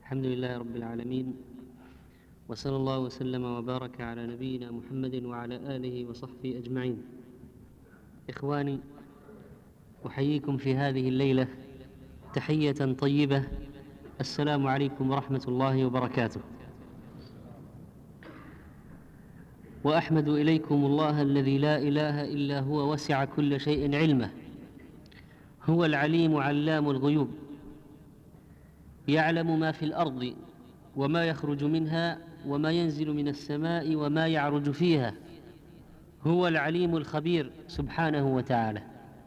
الحمد لله رب العالمين، وصلى الله وسلم وبارك على نبينا محمد وعلى آله وصحبه أجمعين. إخواني، أحييكم في هذه الليلة تحية طيبة. السلام عليكم ورحمة الله وبركاته. وأحمد إليكم الله الذي لا إله إلا هو وسع كل شيء علمه، هو العليم علام الغيوب، يعلم ما في الأرض وما يخرج منها وما ينزل من السماء وما يعرج فيها، هو العليم الخبير سبحانه وتعالى.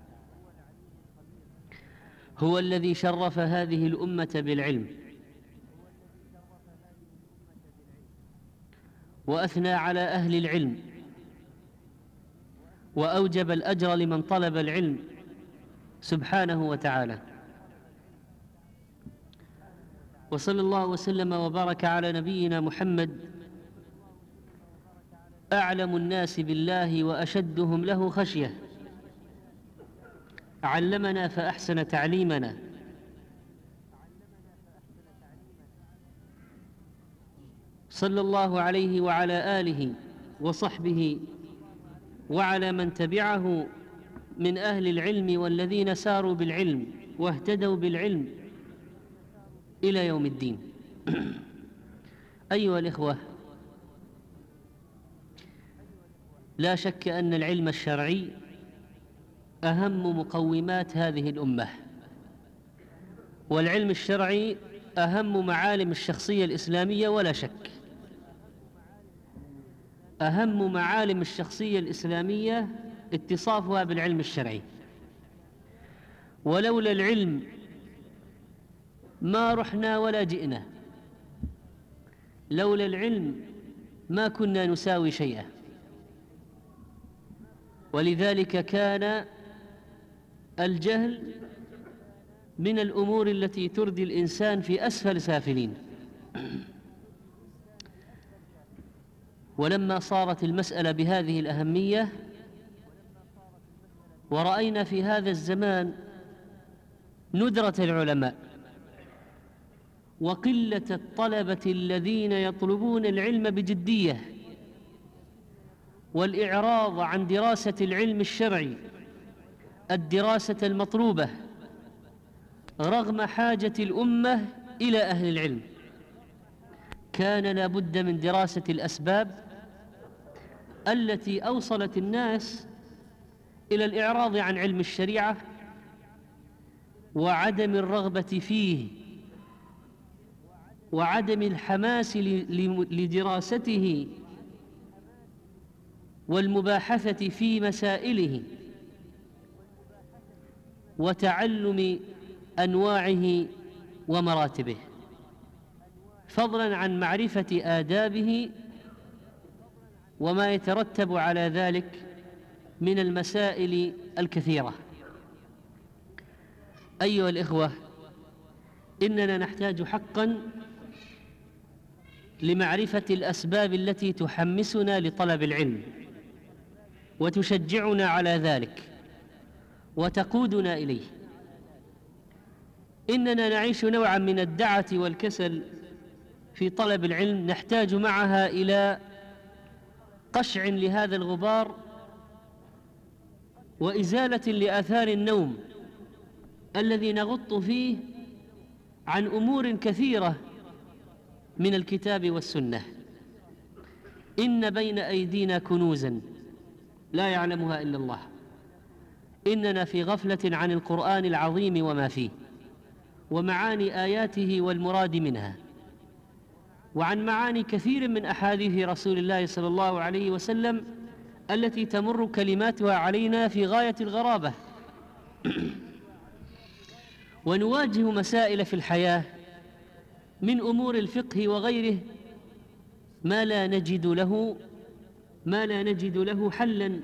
هو الذي شرف هذه الأمة بالعلم وأثنى على أهل العلم وأوجب الأجر لمن طلب العلم سبحانه وتعالى. وصلى الله وسلم وبارك على نبينا محمد، أعلم الناس بالله وأشدهم له خشية، علمنا فأحسن تعليمنا، صلى الله عليه وعلى آله وصحبه وعلى من تبعه من أهل العلم والذين ساروا بالعلم واهتدوا بالعلم إلى يوم الدين. أيها الإخوة، لا شك أن العلم الشرعي أهم مقومات هذه الأمة، والعلم الشرعي أهم معالم الشخصية الإسلامية ولا شك. أهم معالم الشخصية الإسلامية اتصافها بالعلم الشرعي، ولولا العلم ما رحنا ولا جئنا، لولا العلم ما كنا نساوي شيئا. ولذلك كان الجهل من الأمور التي تردي الإنسان في أسفل سافلين. ولما صارت المسألة بهذه الأهمية، ورأينا في هذا الزمان ندرة العلماء وقلة الطلبة الذين يطلبون العلم بجدية، والإعراض عن دراسة العلم الشرعي الدراسة المطلوبة رغم حاجة الأمة إلى أهل العلم، كان لا بد من دراسة الأسباب التي أوصلت الناس إلى الإعراض عن علم الشريعة وعدم الرغبة فيه وعدم الحماس لدراسته والمباحثة في مسائله وتعلم أنواعه ومراتبه، فضلاً عن معرفة آدابه وما يترتب على ذلك من المسائل الكثيرة. أيها الإخوة، إننا نحتاج حقاً لمعرفة الأسباب التي تحمسنا لطلب العلم وتشجعنا على ذلك وتقودنا إليه. إننا نعيش نوعاً من الدعة والكسل في طلب العلم، نحتاج معها إلى قشع لهذا الغبار وإزالة لآثار النوم الذي نغط فيه عن أمور كثيرة من الكتاب والسنة. إن بين أيدينا كنوزاً لا يعلمها إلا الله، إننا في غفلة عن القرآن العظيم وما فيه ومعاني آياته والمراد منها، وعن معاني كثير من أحاديث رسول الله صلى الله عليه وسلم التي تمر كلماتها علينا في غاية الغرابة. ونواجه مسائل في الحياة من أمور الفقه وغيره ما لا نجد له حلاً،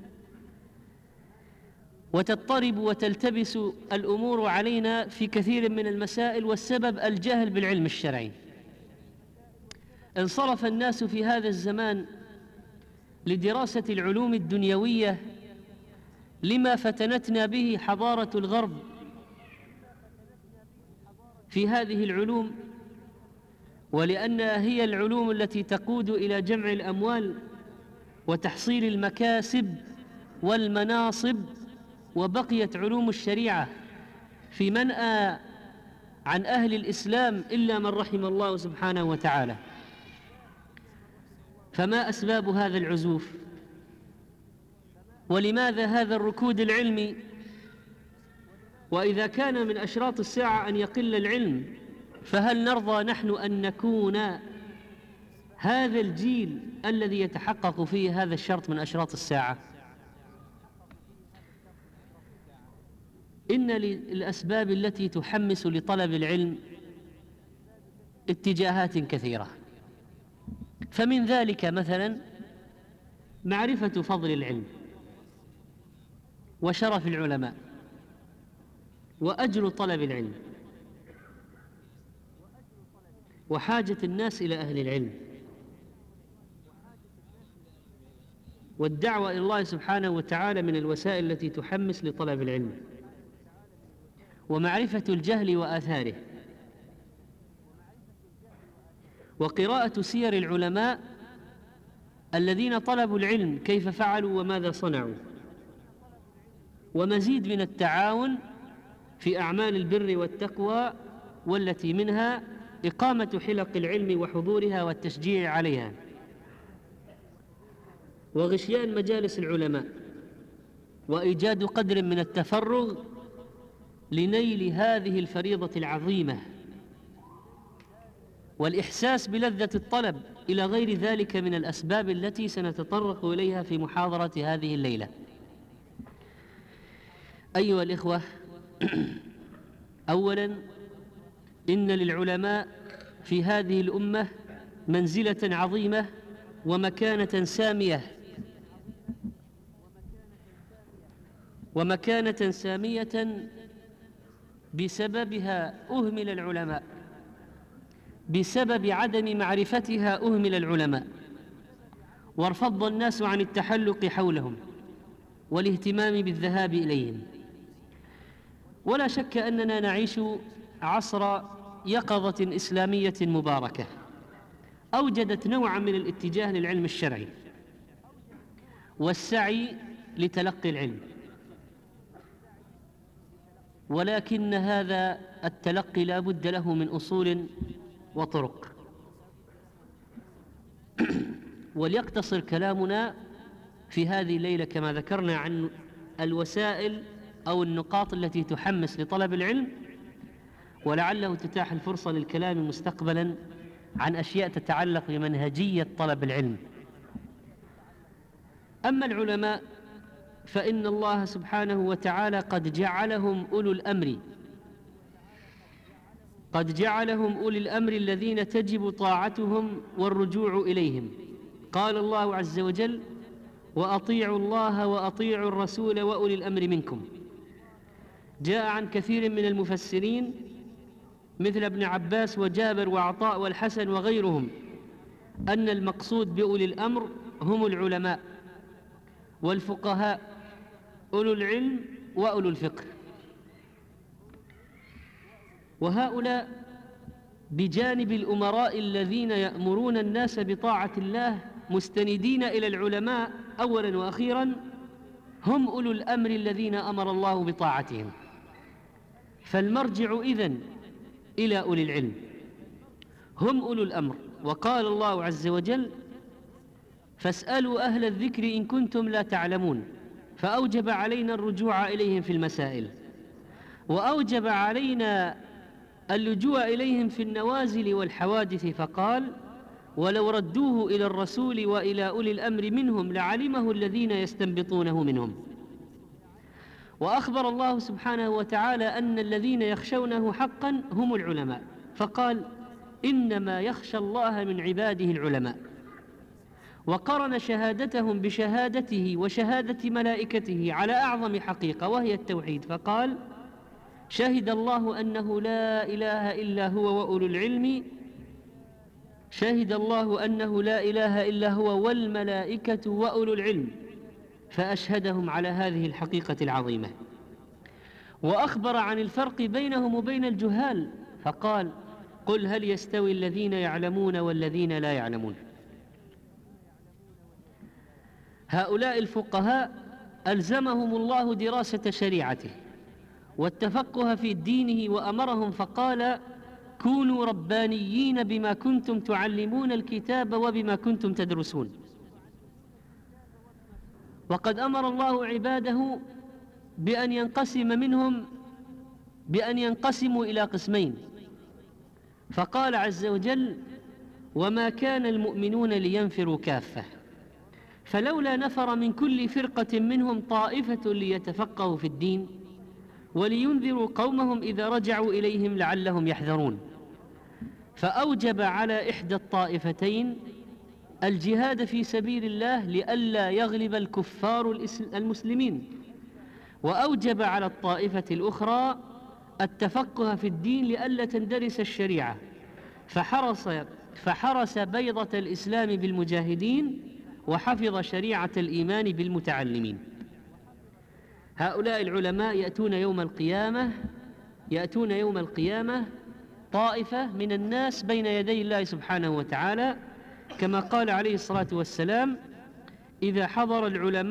وتضطرب وتلتبس الأمور علينا في كثير من المسائل، والسبب الجهل بالعلم الشرعي. انصرف الناس في هذا الزمان لدراسة العلوم الدنيوية لما فتنتنا به حضارة الغرب في هذه العلوم ولأنها هي العلوم التي تقود إلى جمع الأموال وتحصيل المكاسب والمناصب. وبقيت علوم الشريعة في منأى عن أهل الإسلام إلا من رحم الله سبحانه وتعالى. فما أسباب هذا العزوف؟ ولماذا هذا الركود العلمي؟ وإذا كان من أشراط الساعة أن يقل العلم، فهل نرضى نحن أن نكون هذا الجيل الذي يتحقق فيه هذا الشرط من أشراط الساعة؟ إن للأسباب التي تحمس لطلب العلم اتجاهات كثيرة، فمن ذلك مثلا معرفة فضل العلم وشرف العلماء وأجر طلب العلم وحاجة الناس إلى أهل العلم والدعوة إلى الله سبحانه وتعالى من الوسائل التي تحمس لطلب العلم، ومعرفة الجهل وآثاره، وقراءة سير العلماء الذين طلبوا العلم كيف فعلوا وماذا صنعوا، ومزيد من التعاون في أعمال البر والتقوى، والتي منها إقامة حلق العلم وحضورها والتشجيع عليها، وغشيان مجالس العلماء، وإيجاد قدر من التفرغ لنيل هذه الفريضة العظيمة، والإحساس بلذة الطلب، إلى غير ذلك من الأسباب التي سنتطرق إليها في محاضرة هذه الليلة. أيها الإخوة، أولاً إن للعلماء في هذه الأمة منزلة عظيمة ومكانة سامية بسببها أهمل العلماء، بسبب عدم معرفتها أهمل العلماء، وارفض الناس عن التحلق حولهم والاهتمام بالذهاب إليهم. ولا شك أننا نعيش عصر يقظة إسلامية مباركة أوجدت نوعا من الاتجاه للعلم الشرعي والسعي لتلقي العلم، ولكن هذا التلقي لا بد له من أصول وطرق. وليقتصر كلامنا في هذه الليلة كما ذكرنا عن الوسائل أو النقاط التي تحمس لطلب العلم، ولعله تتاح الفرصة للكلام مستقبلا عن أشياء تتعلق بمنهجية طلب العلم. أما العلماء فإن الله سبحانه وتعالى قد جعلهم أولي الأمر الذين تجب طاعتهم والرجوع إليهم. قال الله عز وجل: وأطيعوا الله وأطيعوا الرسول وأولي الأمر منكم. جاء عن كثير من المفسرين مثل ابن عباس وجابر وعطاء والحسن وغيرهم أن المقصود بأولي الأمر هم العلماء والفقهاء، أولو العلم وأولو الفقه، وهؤلاء بجانب الأمراء الذين يأمرون الناس بطاعة الله مستندين إلى العلماء أولا وأخيرا هم أولو الأمر الذين أمر الله بطاعتهم. فالمرجع إذن إلى أولي العلم، هم أولو الأمر. وقال الله عز وجل: فاسألوا أهل الذكر إن كنتم لا تعلمون، فأوجب علينا الرجوع إليهم في المسائل، وأوجب علينا اللجوء إليهم في النوازل والحوادث، فقال: ولو ردوه إلى الرسول وإلى أولي الأمر منهم لعلمه الذين يستنبطونه منهم. وأخبر الله سبحانه وتعالى أن الذين يخشونه حقا هم العلماء، فقال: إنما يخشى الله من عباده العلماء. وقرن شهادتهم بشهادته وشهادة ملائكته على أعظم حقيقة وهي التوحيد، فقال: شهد الله أنه لا إله إلا هو وأولو العلم، شهد الله أنه لا إله إلا هو والملائكة وأولو العلم، فأشهدهم على هذه الحقيقة العظيمة. وأخبر عن الفرق بينهم وبين الجهال، فقال: قل هل يستوي الذين يعلمون والذين لا يعلمون. هؤلاء الفقهاء ألزمهم الله دراسة شريعته والتفقه في دينه، وأمرهم فقال: كونوا ربانيين بما كنتم تعلمون الكتاب وبما كنتم تدرسون. وقد أمر الله عباده بأن ينقسموا إلى قسمين، فقال عز وجل: وما كان المؤمنون لينفروا كافة، فلولا نفر من كل فرقة منهم طائفة ليتفقهوا في الدين ولينذروا قومهم إذا رجعوا إليهم لعلهم يحذرون. فأوجب على إحدى الطائفتين الجهاد في سبيل الله لئلا يغلب الكفار المسلمين، وأوجب على الطائفة الأخرى التفقه في الدين لئلا تندرس الشريعة، فحرس بيضة الإسلام بالمجاهدين وحفظ شريعة الإيمان بالمتعلمين. هؤلاء العلماء يأتون يوم القيامة طائفة من الناس بين يدي الله سبحانه وتعالى، كما قال عليه الصلاة والسلام: إذا حضر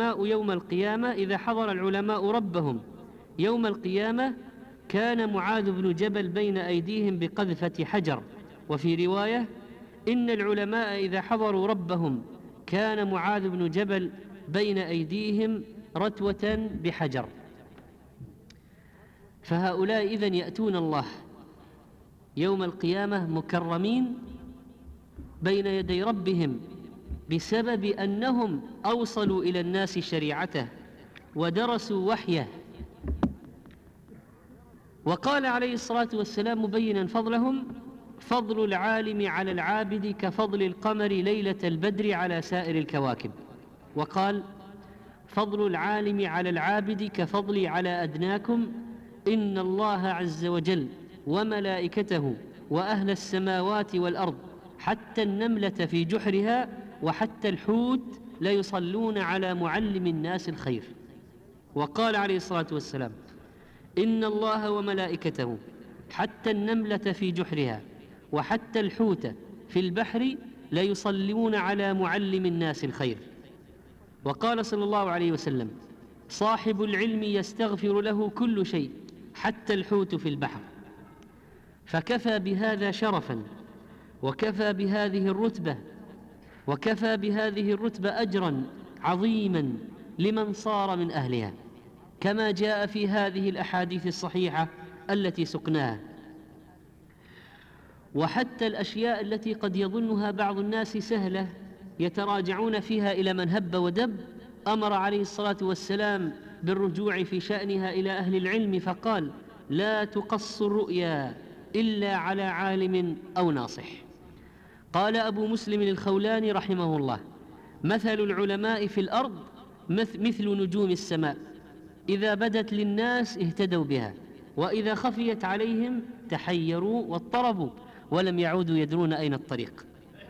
العلماء ربهم يوم القيامة كان معاذ بن جبل بين أيديهم بقذفة حجر. وفي رواية: إن العلماء إذا حضروا ربهم كان معاذ بن جبل بين أيديهم رتوة بحجر. فهؤلاء إذن يأتون الله يوم القيامة مكرمين بين يدي ربهم بسبب أنهم أوصلوا إلى الناس شريعته ودرسوا وحيه. وقال عليه الصلاة والسلام مبينا فضلهم: فضل العالم على العابد كفضل القمر ليلة البدر على سائر الكواكب. وقال: فضل العالم على العابد كفضلي على أدناكم، إن الله عز وجل وملائكته وأهل السماوات والأرض حتى النملة في جحرها وحتى الحوت ليصلون على معلم الناس الخير. وقال عليه الصلاة والسلام: إن الله وملائكته حتى النملة في جحرها وحتى الحوت في البحر ليصلون على معلم الناس الخير. وقال صلى الله عليه وسلم: صاحب العلم يستغفر له كل شيء حتى الحوت في البحر. فكفى بهذا شرفا، وكفى بهذه الرتبة أجرا عظيما لمن صار من أهلها، كما جاء في هذه الأحاديث الصحيحة التي سقناها. وحتى الأشياء التي قد يظنها بعض الناس سهلة يتراجعون فيها إلى من هب ودب، أمر عليه الصلاة والسلام بالرجوع في شأنها إلى أهل العلم، فقال: لا تقص الرؤيا إلا على عالم أو ناصح. قال أبو مسلم الخولاني رحمه الله: مثل العلماء في الأرض مثل نجوم السماء، إذا بدت للناس اهتدوا بها، وإذا خفيت عليهم تحيروا واضطربوا ولم يعودوا يدرون أين الطريق.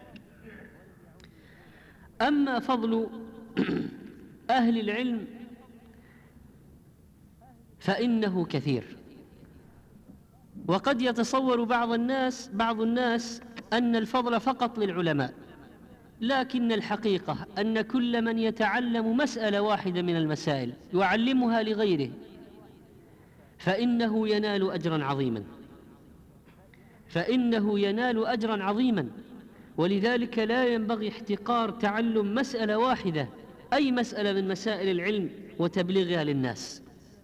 أما فضل أهل العلم فإنه كثير، وقد يتصور بعض الناس أن الفضل فقط للعلماء، لكن الحقيقة أن كل من يتعلم مسألة واحدة من المسائل يعلمها لغيره فإنه ينال أجرا عظيما. ولذلك لا ينبغي احتقار تعلم مسألة واحدة، أي مسألة من مسائل العلم، وتبليغها للناس.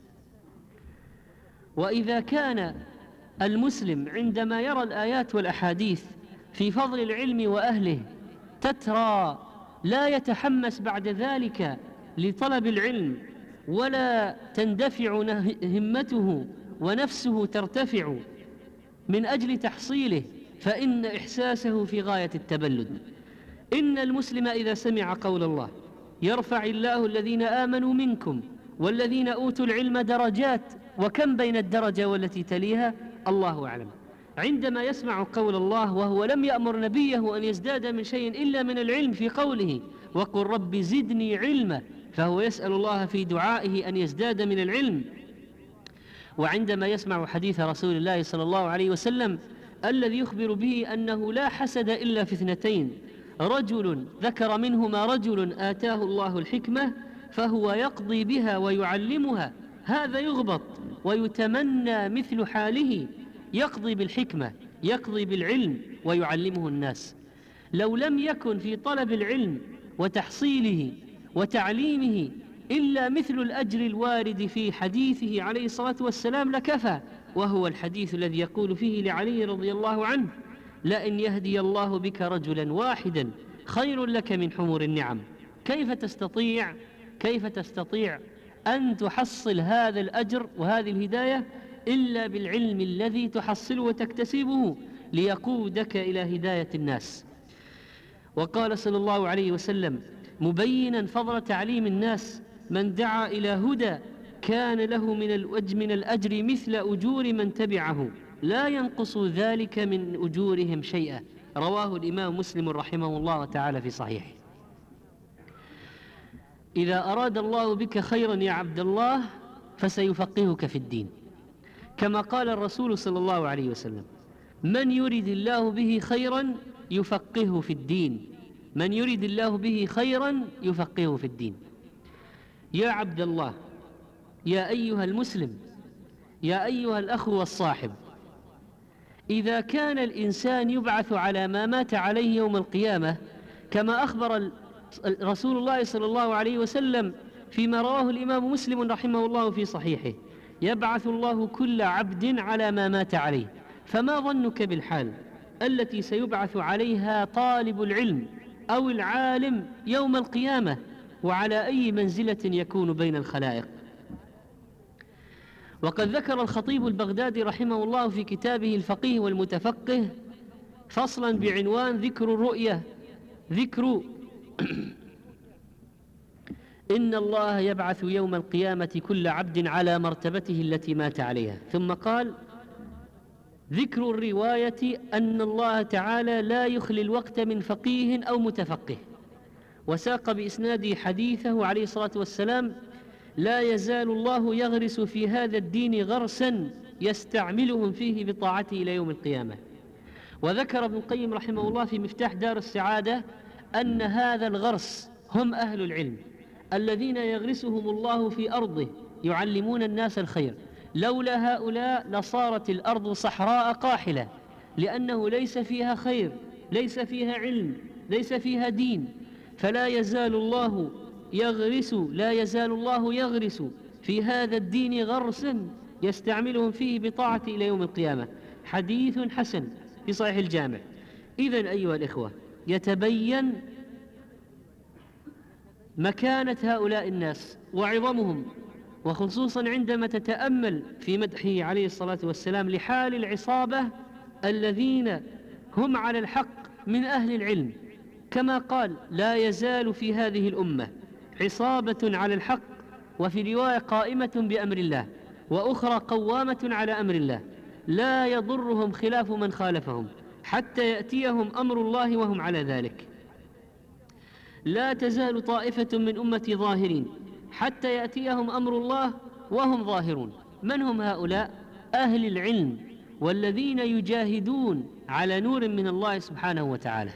وإذا كان المسلم عندما يرى الآيات والأحاديث في فضل العلم وأهله تترى لا يتحمس بعد ذلك لطلب العلم، ولا تندفع همته ونفسه ترتفع من أجل تحصيله، فإن إحساسه في غاية التبلد. إن المسلم إذا سمع قول الله: يرفع الله الذين آمنوا منكم والذين أوتوا العلم درجات، وكم بين الدرجة والتي تليها الله أعلم، عندما يسمع قول الله وهو لم يأمر نبيه أن يزداد من شيء إلا من العلم في قوله: وقل رب زدني علما، فهو يسأل الله في دعائه أن يزداد من العلم. وعندما يسمع حديث رسول الله صلى الله عليه وسلم الذي يخبر به أنه لا حسد إلا في اثنتين: رجل ذكر منهما رجل آتاه الله الحكمة فهو يقضي بها ويعلمها، هذا يغبط ويتمنى مثل حاله، يقضي بالحكمة، يقضي بالعلم ويعلمه الناس. لو لم يكن في طلب العلم وتحصيله وتعليمه إلا مثل الأجر الوارد في حديثه عليه الصلاة والسلام لكفى، وهو الحديث الذي يقول فيه لعلي رضي الله عنه: لئن يهدي الله بك رجلا واحدا خير لك من حمر النعم. كيف تستطيع أن تحصل هذا الأجر وهذه الهداية إلا بالعلم الذي تحصله وتكتسبه ليقودك إلى هداية الناس. وقال صلى الله عليه وسلم مبينا فضل تعليم الناس: من دعا إلى هدى كان له من الأجر مثل أجور من تبعه لا ينقص ذلك من أجورهم شيئا. رواه الإمام مسلم رحمه الله تعالى في صحيحه. إذا أراد الله بك خيرا يا عبد الله فسيفقهك في الدين، كما قال الرسول صلى الله عليه وسلم: من يرد الله به خيرا يفقهه في الدين، من يرد الله به خيرا يفقهه في الدين. يا عبد الله، يا أيها المسلم، يا أيها الأخ والصاحب، إذا كان الإنسان يبعث على ما مات عليه يوم القيامة كما أخبر رسول الله صلى الله عليه وسلم فيما رواه الإمام مسلم رحمه الله في صحيحه: يبعث الله كل عبد على ما مات عليه، فما ظنك بالحال التي سيبعث عليها طالب العلم أو العالم يوم القيامة، وعلى أي منزلة يكون بين الخلائق؟ وقد ذكر الخطيب البغدادي رحمه الله في كتابه الفقيه والمتفقه فصلا بعنوان ذكر الرؤية، ذكر إن الله يبعث يوم القيامة كل عبد على مرتبته التي مات عليها، ثم قال: ذكر الرواية أن الله تعالى لا يخلي الوقت من فقيه أو متفقه. وساق بإسناده حديثه عليه الصلاة والسلام: لا يزال الله يغرس في هذا الدين غرسا يستعملهم فيه بطاعته إلى يوم القيامة. وذكر ابن القيم رحمه الله في مفتاح دار السعادة أن هذا الغرس هم أهل العلم الذين يغرسهم الله في أرضه يعلمون الناس الخير. لولا هؤلاء لصارت الأرض صحراء قاحلة، لأنه ليس فيها خير، ليس فيها علم، ليس فيها دين. فلا يزال الله يغرس في هذا الدين غرسا يستعملهم فيه بطاعة إلى يوم القيامة. حديث حسن في صحيح الجامع. إذن أيها الإخوة، يتبين مكانة هؤلاء الناس وعظمهم، وخصوصا عندما تتأمل في مدحه عليه الصلاة والسلام لحال العصابة الذين هم على الحق من أهل العلم، كما قال: لا يزال في هذه الأمة عصابة على الحق، وفي رواية قائمة بأمر الله، وأخرى قوامة على أمر الله، لا يضرهم خلاف من خالفهم حتى يأتيهم أمر الله وهم على ذلك. لا تزال طائفة من أمتي ظاهرين حتى يأتيهم أمر الله وهم ظاهرون. من هم هؤلاء؟ أهل العلم، والذين يجاهدون على نور من الله سبحانه وتعالى.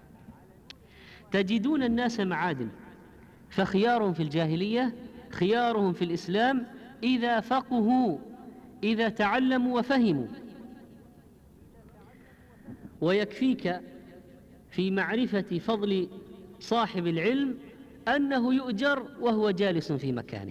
تجدون الناس معادن، فخيارهم في الجاهلية خيارهم في الإسلام إذا فقهوا، إذا تعلموا وفهموا. ويكفيك في معرفة فضل صاحب العلم أنه يؤجر وهو جالس في مكانه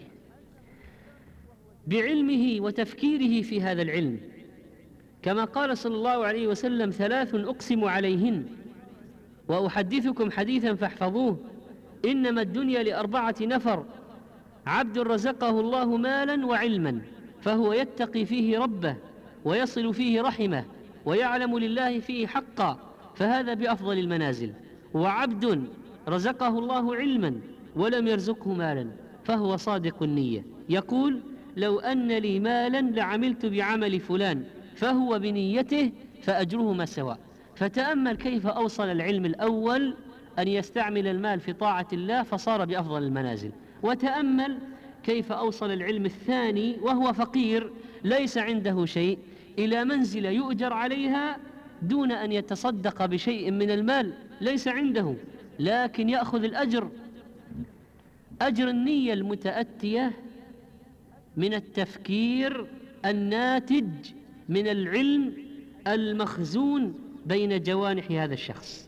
بعلمه وتفكيره في هذا العلم، كما قال صلى الله عليه وسلم: 3 أقسم عليهن وأحدثكم حديثا فاحفظوه: إنما الدنيا ل4 نفر: عبد رزقه الله مالا وعلما فهو يتقي فيه ربه ويصل فيه رحمه ويعلم لله فيه حقا، فهذا بأفضل المنازل. وعبد رزقه الله علما ولم يرزقه مالا فهو صادق النية، يقول: لو أن لي مالا لعملت بعمل فلان فهو بنيته فأجرهما سواء. فتأمل كيف أوصل العلم الأول أن يستعمل المال في طاعة الله فصار بأفضل المنازل، وتأمل كيف أوصل العلم الثاني وهو فقير ليس عنده شيء إلى منزل يؤجر عليها دون أن يتصدق بشيء من المال ليس عنده، لكن يأخذ الأجر، أجر النية المتأتية من التفكير الناتج من العلم المخزون بين جوانح هذا الشخص.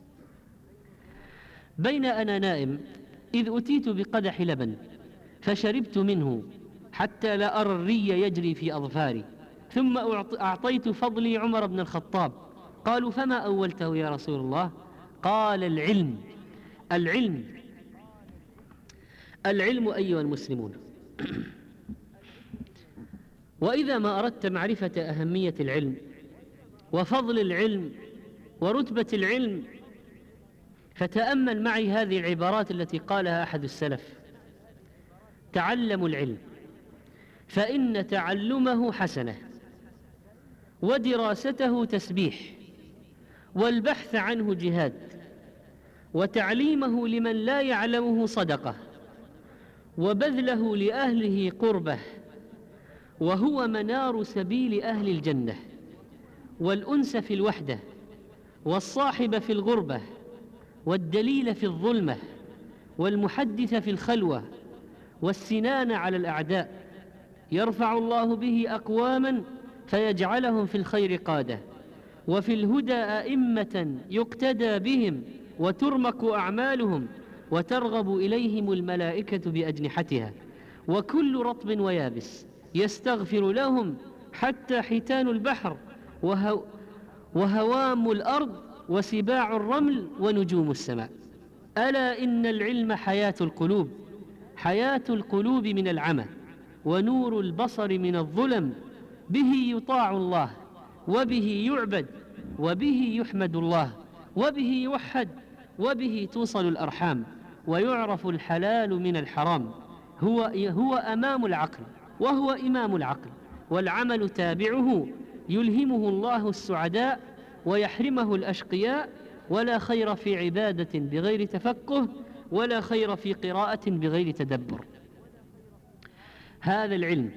بين أنا نائم إذ أتيت بقدح لبن فشربت منه حتى لا أرى الري يجري في أظفاري، ثم أعطيت فضلي عمر بن الخطاب. قالوا فما أولته يا رسول الله؟ قال العلم. العلم العلم أيها المسلمون. وإذا ما أردت معرفة أهمية العلم وفضل العلم ورتبة العلم فتأمل معي هذه العبارات التي قالها أحد السلف: تعلموا العلم فإن تعلمه حسنة، ودراسته تسبيح، والبحث عنه جهاد، وتعليمه لمن لا يعلمه صدقة، وبذله لأهله قربة، وهو منار سبيل أهل الجنة، والأنس في الوحدة، والصاحب في الغربة، والدليل في الظلمة، والمحدث في الخلوة، والسنان على الأعداء. يرفع الله به أقواما فيجعلهم في الخير قادة، وفي الهدى أئمة يقتدى بهم، وترمق أعمالهم، وترغب إليهم الملائكة بأجنحتها، وكل رطب ويابس يستغفر لهم، حتى حيتان البحر وهوام الأرض وسباع الرمل ونجوم السماء. ألا إن العلم حياة القلوب، حياة القلوب من العمى، ونور البصر من الظلم، به يطاع الله، وبه يعبد، وبه يحمد الله، وبه يوحد، وبه توصل الأرحام، ويعرف الحلال من الحرام. هو أمام العقل وهو إمام العقل، والعمل تابعه، يلهمه الله السعداء ويحرمه الأشقياء. ولا خير في عبادة بغير تفقه، ولا خير في قراءة بغير تدبر. هذا العلم،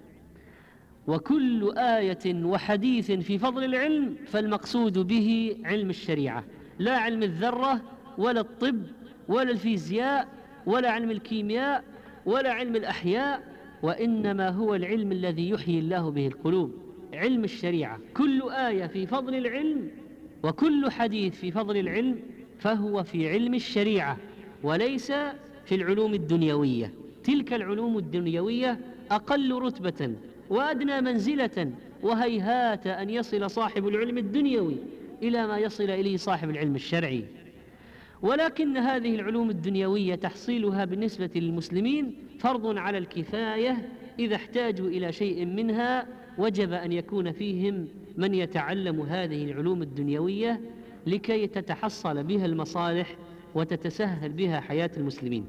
وكل آية وحديث في فضل العلم فالمقصود به علم الشريعة، لا علم الذرة ولا الطب ولا الفيزياء ولا علم الكيمياء ولا علم الأحياء، وإنما هو العلم الذي يحيي الله به القلوب، علم الشريعة. كل آية في فضل العلم وكل حديث في فضل العلم فهو في علم الشريعة وليس في العلوم الدنيوية. تلك العلوم الدنيوية أقل رتبة وأدنى منزلة، وهيهات أن يصل صاحب العلم الدنيوي إلى ما يصل إليه صاحب العلم الشرعي. ولكن هذه العلوم الدنيوية تحصيلها بالنسبة للمسلمين فرض على الكفاية، إذا احتاجوا إلى شيء منها وجب أن يكون فيهم من يتعلم هذه العلوم الدنيوية لكي تتحصل بها المصالح وتتسهل بها حياة المسلمين.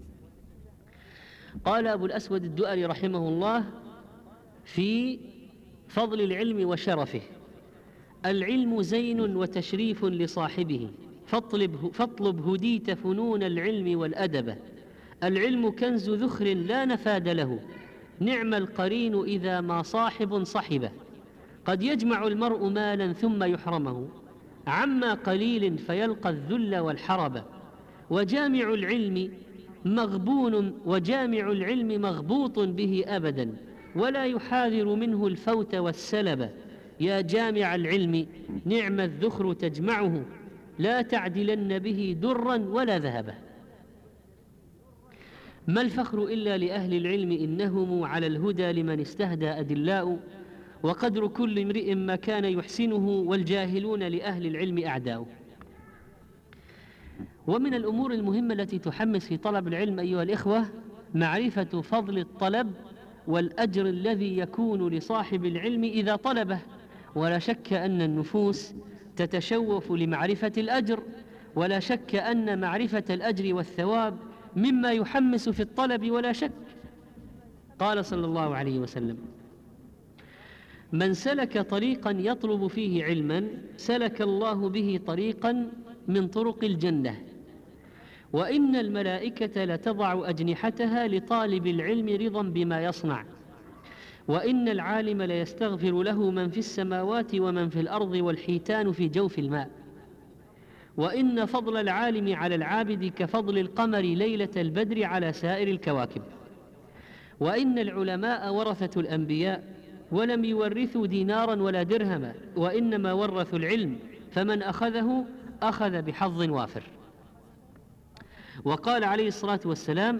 قال أبو الأسود الدؤلي رحمه الله في فضل العلم وشرفه: العلم زين وتشريف لصاحبه، فاطلب هديت فنون العلم والأدب. العلم كنز ذخر لا نفاد له، نعم القرين إذا ما صاحب صحبه. قد يجمع المرء مالا ثم يحرمه عما قليل فيلقى الذل والحرب. وجامع العلم مغبوط به أبدا، ولا يحاذر منه الفوت والسلب. يا جامع العلم نعم الذخر تجمعه، لا تعدلن به درا ولا ذهبا. ما الفخر إلا لأهل العلم، إنهم على الهدى لمن استهدى أدلاء. وقدر كل امرئ ما كان يحسنه، والجاهلون لأهل العلم أعداء. ومن الأمور المهمة التي تحمس في طلب العلم أيها الإخوة معرفة فضل الطلب والأجر الذي يكون لصاحب العلم إذا طلبه. ولا شك أن النفوس تتشوف لمعرفة الأجر، ولا شك أن معرفة الأجر والثواب مما يحمس في الطلب ولا شك. قال صلى الله عليه وسلم: من سلك طريقا يطلب فيه علما سلك الله به طريقا من طرق الجنة، وإن الملائكة لتضع أجنحتها لطالب العلم رضا بما يصنع. وإن العالم ليستغفر له من في السماوات ومن في الأرض والحيتان في جوف الماء، وإن فضل العالم على العابد كفضل القمر ليلة البدر على سائر الكواكب، وإن العلماء ورثة الأنبياء ولم يورثوا دينارا ولا درهما، وإنما ورثوا العلم فمن أخذه أخذ بحظ وافر. وقال عليه الصلاة والسلام: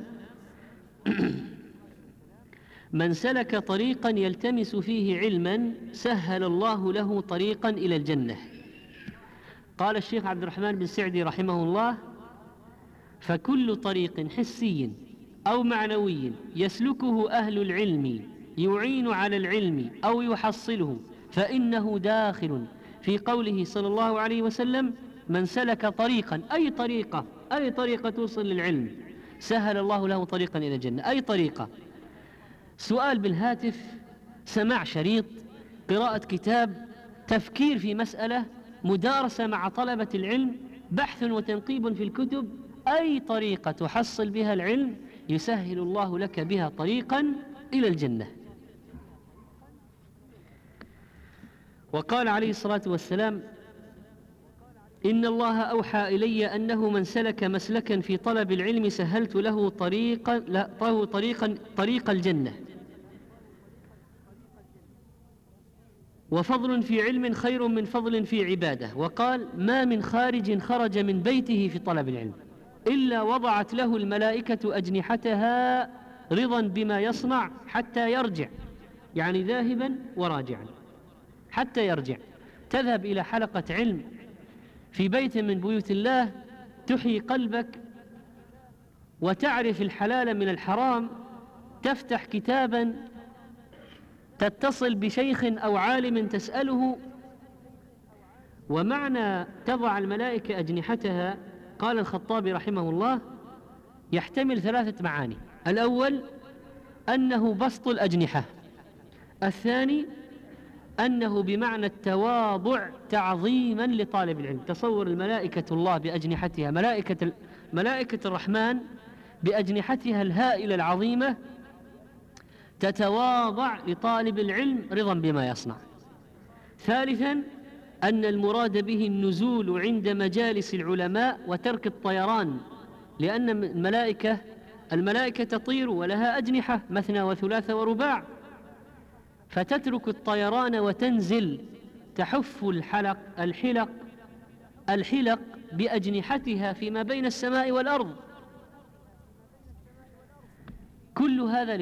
من سلك طريقا يلتمس فيه علما سهل الله له طريقا إلى الجنة. قال الشيخ عبد الرحمن بن سعدي رحمه الله: فكل طريق حسي أو معنوي يسلكه أهل العلم يعين على العلم أو يحصله فإنه داخل في قوله صلى الله عليه وسلم: من سلك طريقا، أي طريقة توصل للعلم سهل الله له طريقا إلى الجنة. أي طريقة؟ سؤال بالهاتف، سماع شريط، قراءة كتاب، تفكير في مسألة، مدارسة مع طلبة العلم، بحث وتنقيب في الكتب. أي طريقة تحصل بها العلم يسهل الله لك بها طريقا إلى الجنة. وقال عليه الصلاة والسلام: إن الله أوحى إلي أنه من سلك مسلكا في طلب العلم سهلت له طريق الجنة، وفضل في علم خير من فضل في عبادة. وقال: ما من خارج خرج من بيته في طلب العلم إلا وضعت له الملائكة أجنحتها رضا بما يصنع حتى يرجع، يعني ذاهبا وراجعا حتى يرجع. تذهب إلى حلقة علم في بيت من بيوت الله تحيي قلبك وتعرف الحلال من الحرام، تفتح كتابا، تتصل بشيخ أو عالم تسأله. ومعنى تضع الملائكة أجنحتها، قال الخطابي رحمه الله، يحتمل 3 معاني: الأول أنه بسط الأجنحة، الثاني أنه بمعنى التواضع تعظيما لطالب العلم. تصور الملائكة الله بأجنحتها، ملائكة الرحمن بأجنحتها الهائلة العظيمة تتواضع لطالب العلم رضا بما يصنع. ثالثا أن المراد به النزول عند مجالس العلماء وترك الطيران، لأن الملائكة تطير ولها أجنحة مثنى وثلاث ورباع، فتترك الطيران وتنزل تحف الحلق بأجنحتها فيما بين السماء والأرض. كل هذا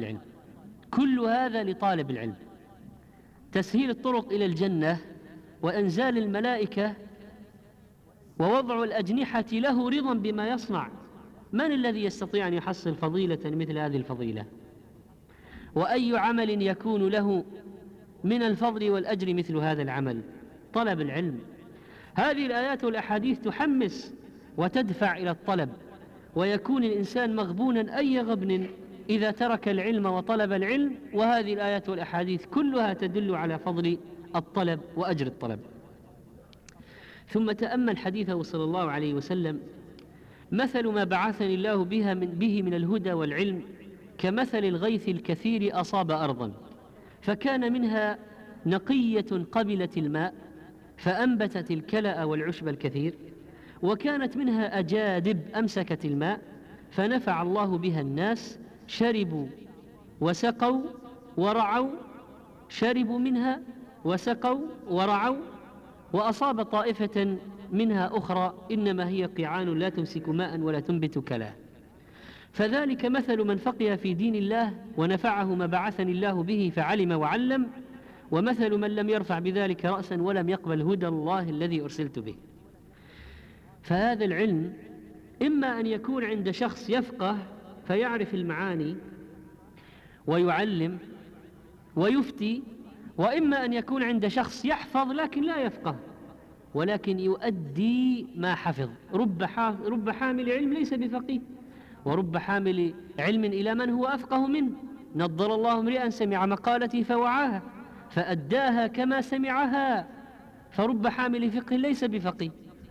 لطالب العلم، تسهيل الطرق إلى الجنة وإنزال الملائكة ووضع الأجنحة له رضا بما يصنع. من الذي يستطيع أن يحصل فضيلة مثل هذه الفضيلة؟ وأي عمل يكون له من الفضل والأجر مثل هذا العمل؟ طلب العلم. هذه الآيات والأحاديث تحمس وتدفع إلى الطلب، ويكون الإنسان مغبونا أي غبن إذا ترك العلم وطلب العلم. وهذه الآيات والأحاديث كلها تدل على فضل الطلب وأجر الطلب. ثم تأمل حديثه صلى الله عليه وسلم: مثل ما بعثني الله به من الهدى والعلم كمثل الغيث الكثير أصاب أرضا فكان منها نقية قبلت الماء فأنبتت الكلأ والعشب الكثير، وكانت منها أجادب أمسكت الماء فنفع الله بها الناس، شربوا وسقوا ورعوا، شربوا منها وسقوا ورعوا، وأصاب طائفة منها أخرى إنما هي قيعان لا تمسك ماء ولا تنبت كلا. فذلك مثل من فقه في دين الله ونفعه ما بعثني الله به فعلم وعلم، ومثل من لم يرفع بذلك رأسا ولم يقبل هدى الله الذي أرسلت به. فهذا العلم إما أن يكون عند شخص يفقه فيعرف المعاني ويعلم ويفتي، وإما أن يكون عند شخص يحفظ لكن لا يفقه ولكن يؤدي ما حفظ. رب حامل علم ليس بفقيه، ورب حامل علم إلى من هو أفقه منه. نضر الله امرئا سمع مقالتي فوعاها فأداها كما سمعها، فرب حامل فقه ليس بفقيه.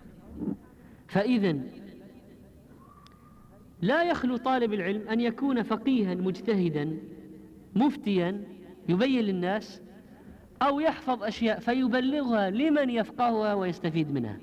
فإذن لا يخلو طالب العلم أن يكون فقيها مجتهدا مفتيا يبين للناس، أو يحفظ أشياء فيبلغها لمن يفقهها ويستفيد منها.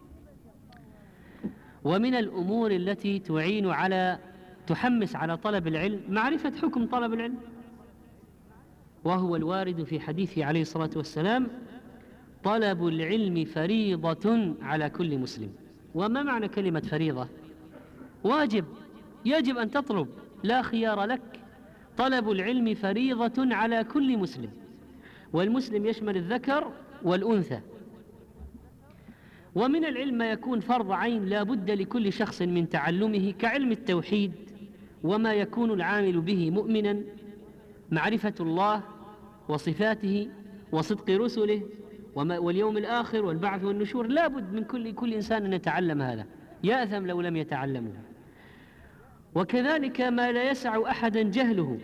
ومن الأمور التي تحمس على طلب العلم معرفة حكم طلب العلم، وهو الوارد في حديثه عليه الصلاة والسلام: طلب العلم فريضة على كل مسلم. وما معنى كلمة فريضة؟ واجب، يجب أن تطلب، لا خيار لك. طلب العلم فريضة على كل مسلم، والمسلم يشمل الذكر والأنثى. ومن العلم ما يكون فرض عين لا بد لكل شخص من تعلمه، كعلم التوحيد وما يكون العامل به مؤمنا، معرفة الله وصفاته وصدق رسله واليوم الآخر والبعث والنشور. لا بد من كل إنسان أن يتعلم هذا، يأثم لو لم يتعلمه. وكذلك ما لا يسع أحدا جهله،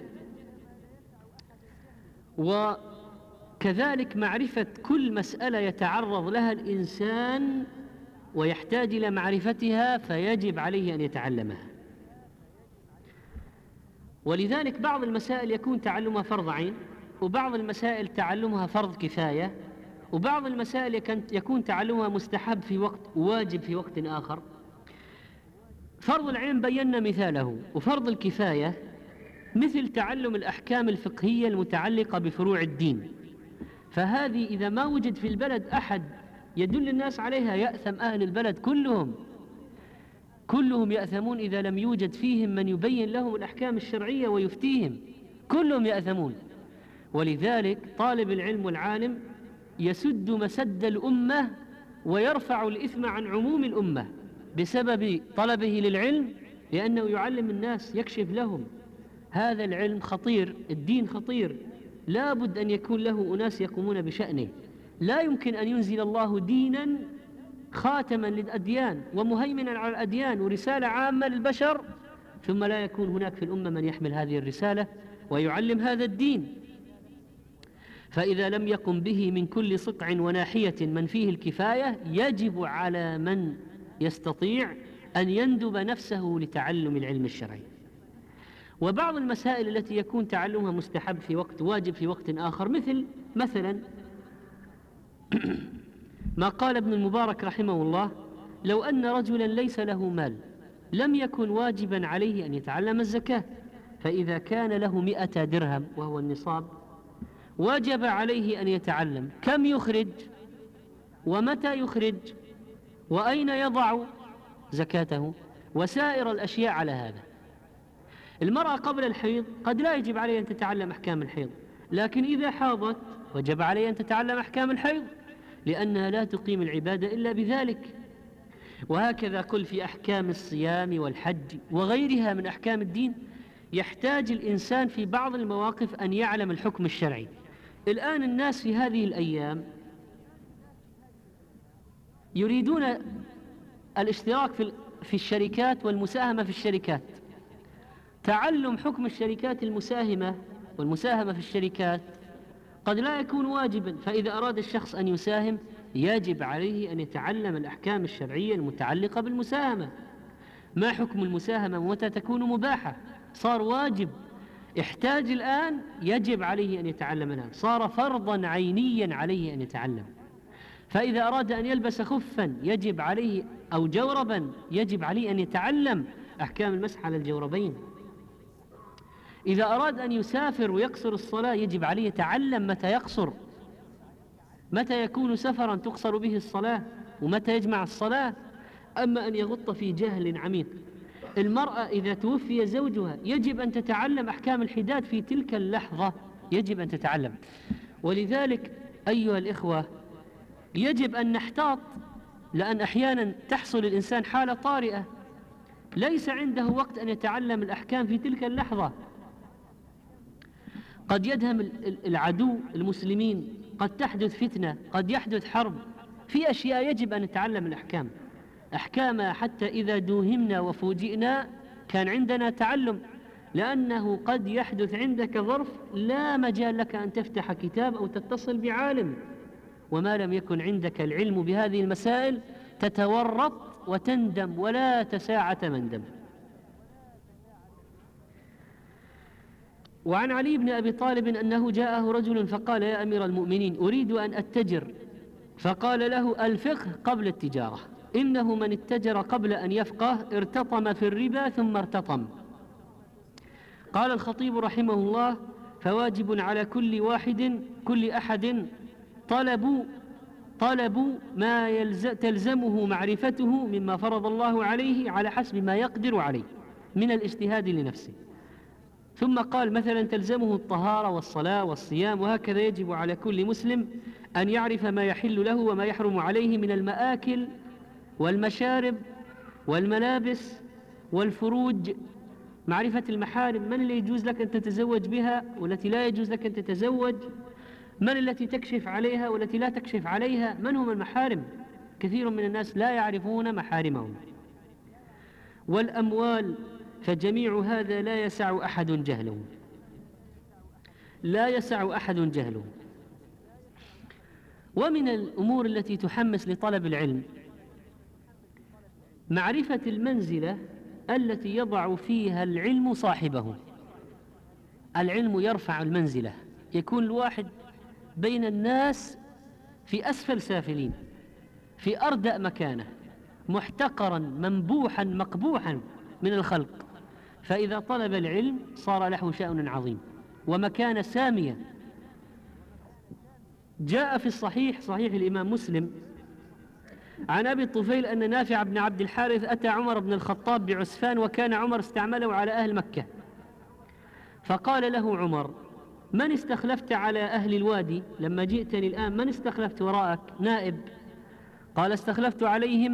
وكذلك معرفة كل مسألة يتعرض لها الإنسان ويحتاج إلى معرفتها، فيجب عليه أن يتعلمها. ولذلك بعض المسائل يكون تعلمها فرض عين، وبعض المسائل تعلمها فرض كفاية، وبعض المسائل يكون تعلمها مستحب في وقت وواجب في وقت آخر. فرض العين بينا مثاله، وفرض الكفاية مثل تعلم الأحكام الفقهية المتعلقة بفروع الدين، فهذه إذا ما وجد في البلد أحد يدل الناس عليها يأثم أهل البلد كلهم يأثمون إذا لم يوجد فيهم من يبين لهم الأحكام الشرعية ويفتيهم، كلهم يأثمون. ولذلك طالب العلم والعالم يسد مسد الأمة ويرفع الإثم عن عموم الأمة بسبب طلبه للعلم، لأنه يعلم الناس، يكشف لهم. هذا العلم خطير، الدين خطير، لا بد أن يكون له أناس يقومون بشأنه. لا يمكن أن ينزل الله دينا خاتما للأديان ومهيمنا على الأديان ورسالة عامة للبشر ثم لا يكون هناك في الأمة من يحمل هذه الرسالة ويعلم هذا الدين. فإذا لم يقم به من كل صقع وناحية من فيه الكفاية، يجب على من يستطيع أن يندب نفسه لتعلم العلم الشرعي. وبعض المسائل التي يكون تعلمها مستحب في وقت، واجب في وقت آخر، مثلا ما قال ابن المبارك رحمه الله: لو أن رجلا ليس له مال لم يكن واجبا عليه أن يتعلم الزكاة، فإذا كان له 100 درهم وهو النصاب وجب عليه أن يتعلم كم يخرج ومتى يخرج وأين يضع زكاته وسائر الأشياء على هذا. المرأة قبل الحيض قد لا يجب عليها أن تتعلم أحكام الحيض، لكن إذا حاضت وجب عليها أن تتعلم أحكام الحيض، لأنها لا تقيم العبادة إلا بذلك. وهكذا كل في أحكام الصيام والحج وغيرها من أحكام الدين، يحتاج الإنسان في بعض المواقف أن يعلم الحكم الشرعي. الآن الناس في هذه الأيام يريدون الاشتراك في الشركات والمساهمة في الشركات. تعلم حكم الشركات المساهمة والمساهمة في الشركات قد لا يكون واجبا، فإذا أراد الشخص أن يساهم يجب عليه أن يتعلم الأحكام الشرعية المتعلقة بالمساهمة. ما حكم المساهمة ومتى تكون مباحة؟ صار واجب، احتاج الآن، يجب عليه أن يتعلم الآن، صار فرضا عينيا عليه أن يتعلم. فإذا أراد أن يلبس خفا يجب عليه، أو جوربا، يجب عليه أن يتعلم أحكام المسح على الجوربين. إذا أراد أن يسافر ويقصر الصلاة يجب عليه يتعلم متى يقصر، متى يكون سفرا تقصر به الصلاة، ومتى يجمع الصلاة. أما أن يغط في جهل عميق. المرأة إذا توفي زوجها يجب أن تتعلم أحكام الحداد في تلك اللحظة، يجب أن تتعلم. ولذلك أيها الإخوة يجب أن نحتاط، لأن أحيانا تحصل الإنسان حالة طارئة ليس عنده وقت أن يتعلم الأحكام في تلك اللحظة. قد يدهم العدو المسلمين، قد تحدث فتنة، قد يحدث حرب، في أشياء يجب أن نتعلم الأحكام أحكامها حتى إذا دوهمنا وفوجئنا كان عندنا تعلم، لأنه قد يحدث عندك ظرف لا مجال لك أن تفتح كتاب أو تتصل بعالم، وما لم يكن عندك العلم بهذه المسائل تتورط وتندم ولا تساعة مندم. وعن علي بن أبي طالب أنه جاءه رجل فقال: يا أمير المؤمنين، أريد أن أتجر. فقال له: الفقه قبل التجارة، إنه من اتجر قبل أن يفقه ارتطم في الربا ثم ارتطم. قال الخطيب رحمه الله: فواجب على كل أحد طلب ما تلزمه معرفته مما فرض الله عليه على حسب ما يقدر عليه من الاجتهاد لنفسه. ثم قال: مثلا تلزمه الطهارة والصلاة والصيام، وهكذا يجب على كل مسلم أن يعرف ما يحل له وما يحرم عليه من المآكل والمشارب والملابس والفروج، معرفة المحارم، من اللي يجوز لك أن تتزوج بها والتي لا يجوز لك أن تتزوج، من التي تكشف عليها والتي لا تكشف عليها، من هم المحارم. كثير من الناس لا يعرفون محارمهم. والأموال، فجميع هذا لا يسع أحد جهله، لا يسع أحد جهله. ومن الأمور التي تحمس لطلب العلم معرفة المنزلة التي يضع فيها العلم صاحبه. العلم يرفع المنزلة، يكون الواحد بين الناس في أسفل سافلين، في أردأ مكانه، محتقرا منبوحا مقبوحا من الخلق، فإذا طلب العلم صار له شأن عظيم ومكانة سامية. جاء في صحيح الإمام مسلم عن أبي الطفيل أن نافع بن عبد الحارث أتى عمر بن الخطاب بعسفان، وكان عمر استعمله على أهل مكة، فقال له عمر: من استخلفت على أهل الوادي لما جئتني الآن؟ من استخلفت وراءك نائب؟ قال: استخلفت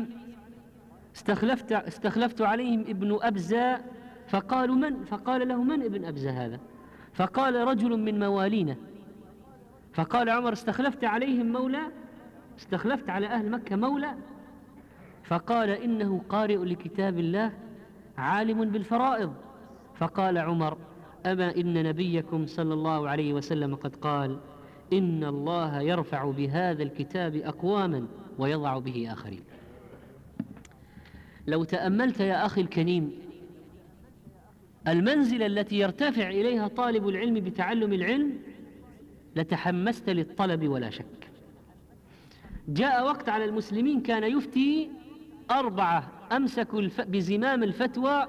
عليهم ابن أبزة. فقالوا: من؟ فقال له: من ابن أبزة هذا؟ فقال: رجل من موالينا. فقال عمر: استخلفت عليهم مولى؟ استخلفت على أهل مكة مولى؟ فقال: إنه قارئ لكتاب الله عالم بالفرائض. فقال عمر: أما إن نبيكم صلى الله عليه وسلم قد قال: إن الله يرفع بهذا الكتاب أقواما ويضع به آخرين. لو تأملت يا أخي الكريم المنزلة التي يرتفع إليها طالب العلم بتعلم العلم لتحمست للطلب ولا شك. جاء وقت على المسلمين كان يفتي 4 أمسكوا بزمام الفتوى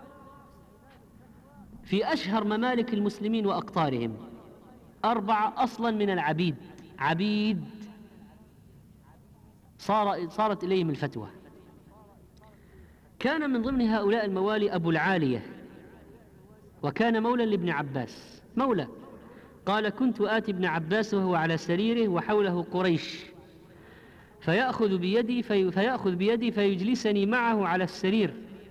في أشهر ممالك المسلمين وأقطارهم، 4 أصلا من العبيد، عبيد صارت إليهم الفتوى. كان من ضمن هؤلاء الموالي أبو العالية، وكان مولى لابن عباس، مولى. قال: كنت آتي ابن عباس وهو على سريره وحوله قريش، فيأخذ بيدي فيجلسني معه على السرير،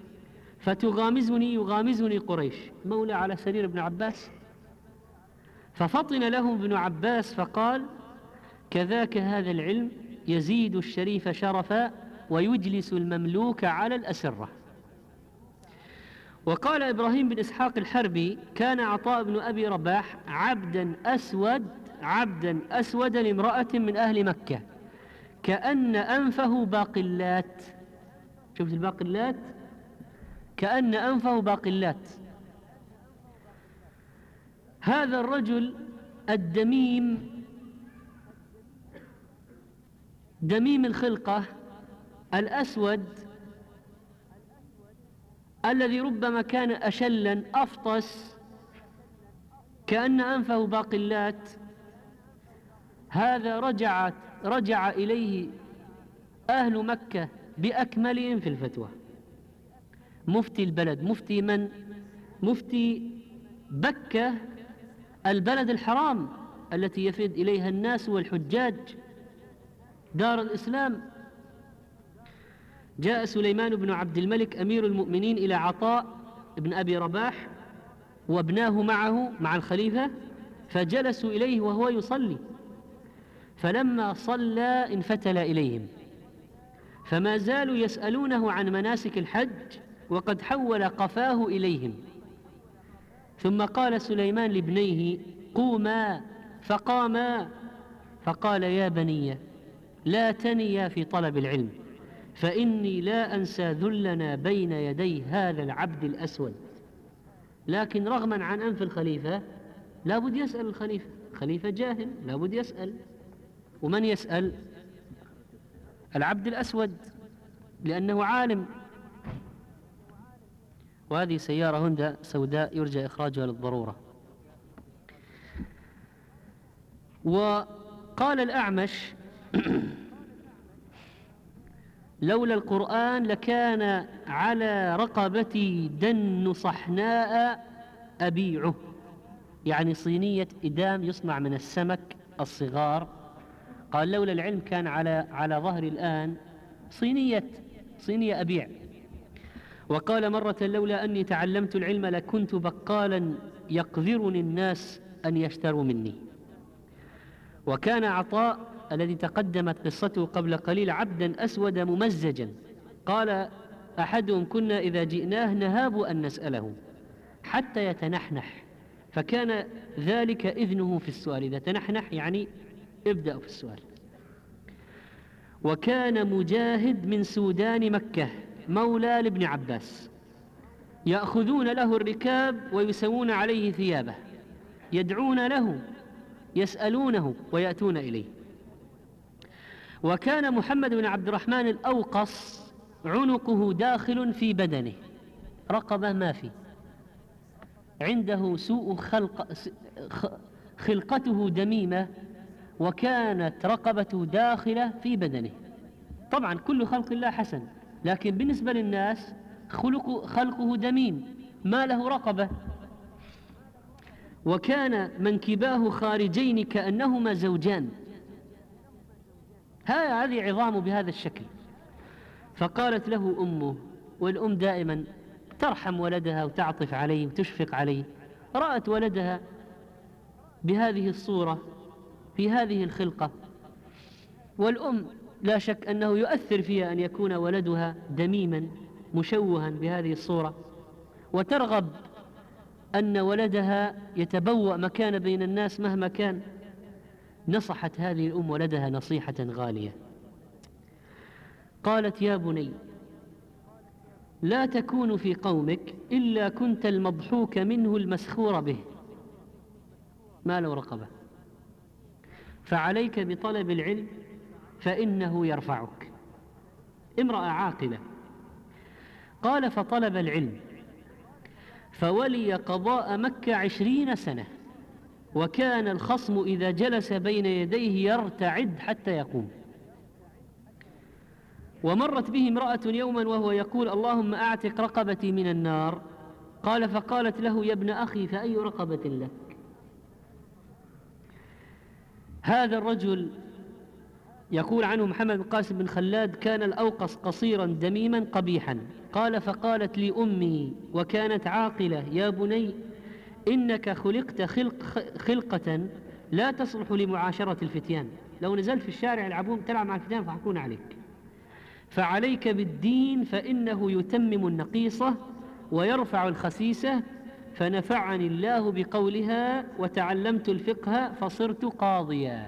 يغامزني قريش. مولى على سرير ابن عباس. ففطن له ابن عباس فقال: كذاك هذا العلم يزيد الشريف شرفا ويجلس المملوك على الأسرة. وقال إبراهيم بن إسحاق الحربي: كان عطاء بن أبي رباح عبدا أسود لامرأة من أهل مكة، كأن أنفه باقلات. شفت الباقلات؟ كأن أنفه باقلات. هذا الرجل الدميم دميم الخلقة الأسود الذي ربما كان أشلا أفطس كأن أنفه باقلات، هذا رجع إليه أهل مكة بأكملهم في الفتوى. مفتي البلد، مفتي من؟ مفتي بكة، البلد الحرام التي يفد إليها الناس والحجاج، دار الإسلام. جاء سليمان بن عبد الملك أمير المؤمنين إلى عطاء بن أبي رباح وابناه معه مع الخليفة، فجلسوا إليه وهو يصلي، فلما صلى انفتل إليهم، فما زالوا يسألونه عن مناسك الحج وقد حول قفاه إليهم. ثم قال سليمان لابنيه: قوما، فقاما، فقال: يا بني لا تنيا في طلب العلم، فإني لا أنسى ذلنا بين يدي هذا العبد الأسود. لكن رغما عن أنف الخليفة لا بد يسأل الخليفة، خليفة جاهل لا بد يسأل. ومن يسأل؟ العبد الأسود لأنه عالم. وهذه سيارة هوندا سوداء يرجى إخراجها للضرورة. وقال الأعمش لولا القرآن لكان على رقبتي دن صحناء أبيعه، يعني صينية إدام يصنع من السمك الصغار. قال لولا العلم كان على ظهر الآن صينية أبيع. وقال مرة لولا أني تعلمت العلم لكنت بقالا يقذرني الناس أن يشتروا مني. وكان عطاء الذي تقدمت قصته قبل قليل عبدا أسود ممزجا، قال أحدهم كنا إذا جئناه نهاب أن نسأله حتى يتنحنح، فكان ذلك إذنه في السؤال. إذا تنحنح يعني ابدأ في السؤال. وكان مجاهد من سودان مكة مولى لابن عباس، يأخذون له الركاب ويسوون عليه ثيابه، يدعون له يسألونه ويأتون إليه. وكان محمد بن عبد الرحمن الأوقص عنقه داخل في بدنه، رقبة ما في، عنده سوء خلقته دميمة، وكانت رقبته داخلة في بدنه. طبعا كل خلق الله حسن، لكن بالنسبة للناس خلقه دميم ما له رقبة. وكان منكباه خارجين كأنهما زوجان، هذه عظام بهذا الشكل. فقالت له أمه، والأم دائما ترحم ولدها وتعطف عليه وتشفق عليه، رأت ولدها بهذه الصورة في هذه الخلقة، والأم لا شك أنه يؤثر فيها أن يكون ولدها دميما مشوها بهذه الصورة، وترغب أن ولدها يتبوأ مكان بين الناس مهما كان. نصحت هذه الأم ولدها نصيحة غالية، قالت يا بني لا تكون في قومك إلا كنت المضحوك منه المسخور به، ما له رقبة، فعليك بطلب العلم فإنه يرفعك. امرأة عاقلة. قال فطلب العلم فولي قضاء مكة 20 سنة، وكان الخصم إذا جلس بين يديه يرتعد حتى يقوم. ومرت به امرأة يوما وهو يقول اللهم أعتق رقبتي من النار، قال فقالت له يا ابن أخي فأي رقبة لك؟ هذا الرجل يقول عنه محمد بن قاسم بن خلاد كان الأوقص قصيرا دميما قبيحا. قال فقالت لي أمي وكانت عاقلة يا بني إنك خلقت خلقة لا تصلح لمعاشرة الفتيان، لو نزلت في الشارع يلعبون تلعب مع الفتيان فحكون عليك، فعليك بالدين فإنه يتمم النقيصة ويرفع الخسيسة. فنفعني الله بقولها وتعلمت الفقه فصرت قاضيا.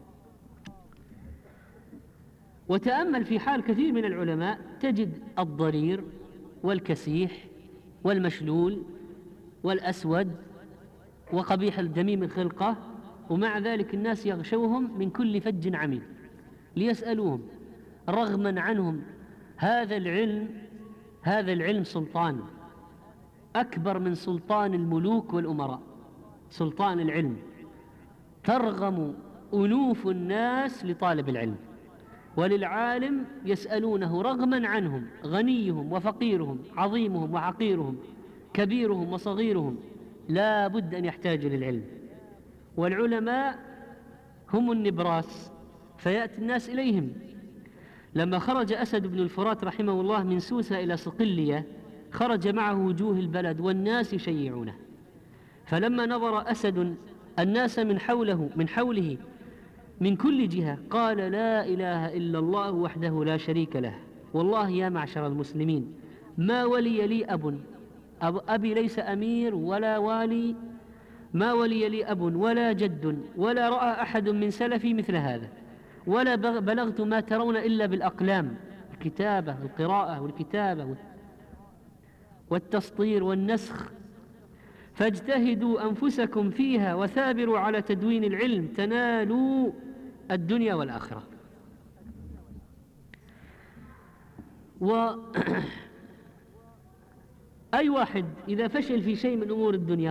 وتأمل في حال كثير من العلماء تجد الضرير والكسيح والمشلول والأسود وقبيح الدميم الخلقة، ومع ذلك الناس يغشوهم من كل فج عميق ليسألوهم رغما عنهم. هذا العلم سلطان أكبر من سلطان الملوك والأمراء، سلطان العلم. ترغم ألوف الناس لطالب العلم، وللعالم يسألونه رغما عنهم، غنيهم وفقيرهم، عظيمهم وحقيرهم، كبيرهم وصغيرهم، لا بد أن يحتاجوا للعلم. والعلماء هم النبراس فيأتي الناس إليهم. لما خرج أسد بن الفرات رحمه الله من سوسة إلى صقلية خرج معه وجوه البلد والناس يشيعونه، فلما نظر أسد الناس من حوله من كل جهة قال لا إله إلا الله وحده لا شريك له، والله يا معشر المسلمين ما ولي لي أبي ليس أمير ولا والي، ما ولي لي أب ولا جد ولا رأى أحد من سلفي مثل هذا، ولا بلغت ما ترون إلا بالأقلام، الكتابة القراءة والكتابة والتسطير والنسخ، فاجتهدوا أنفسكم فيها وثابروا على تدوين العلم تنالوا الدنيا والآخرة. أي واحد إذا فشل في شيء من أمور الدنيا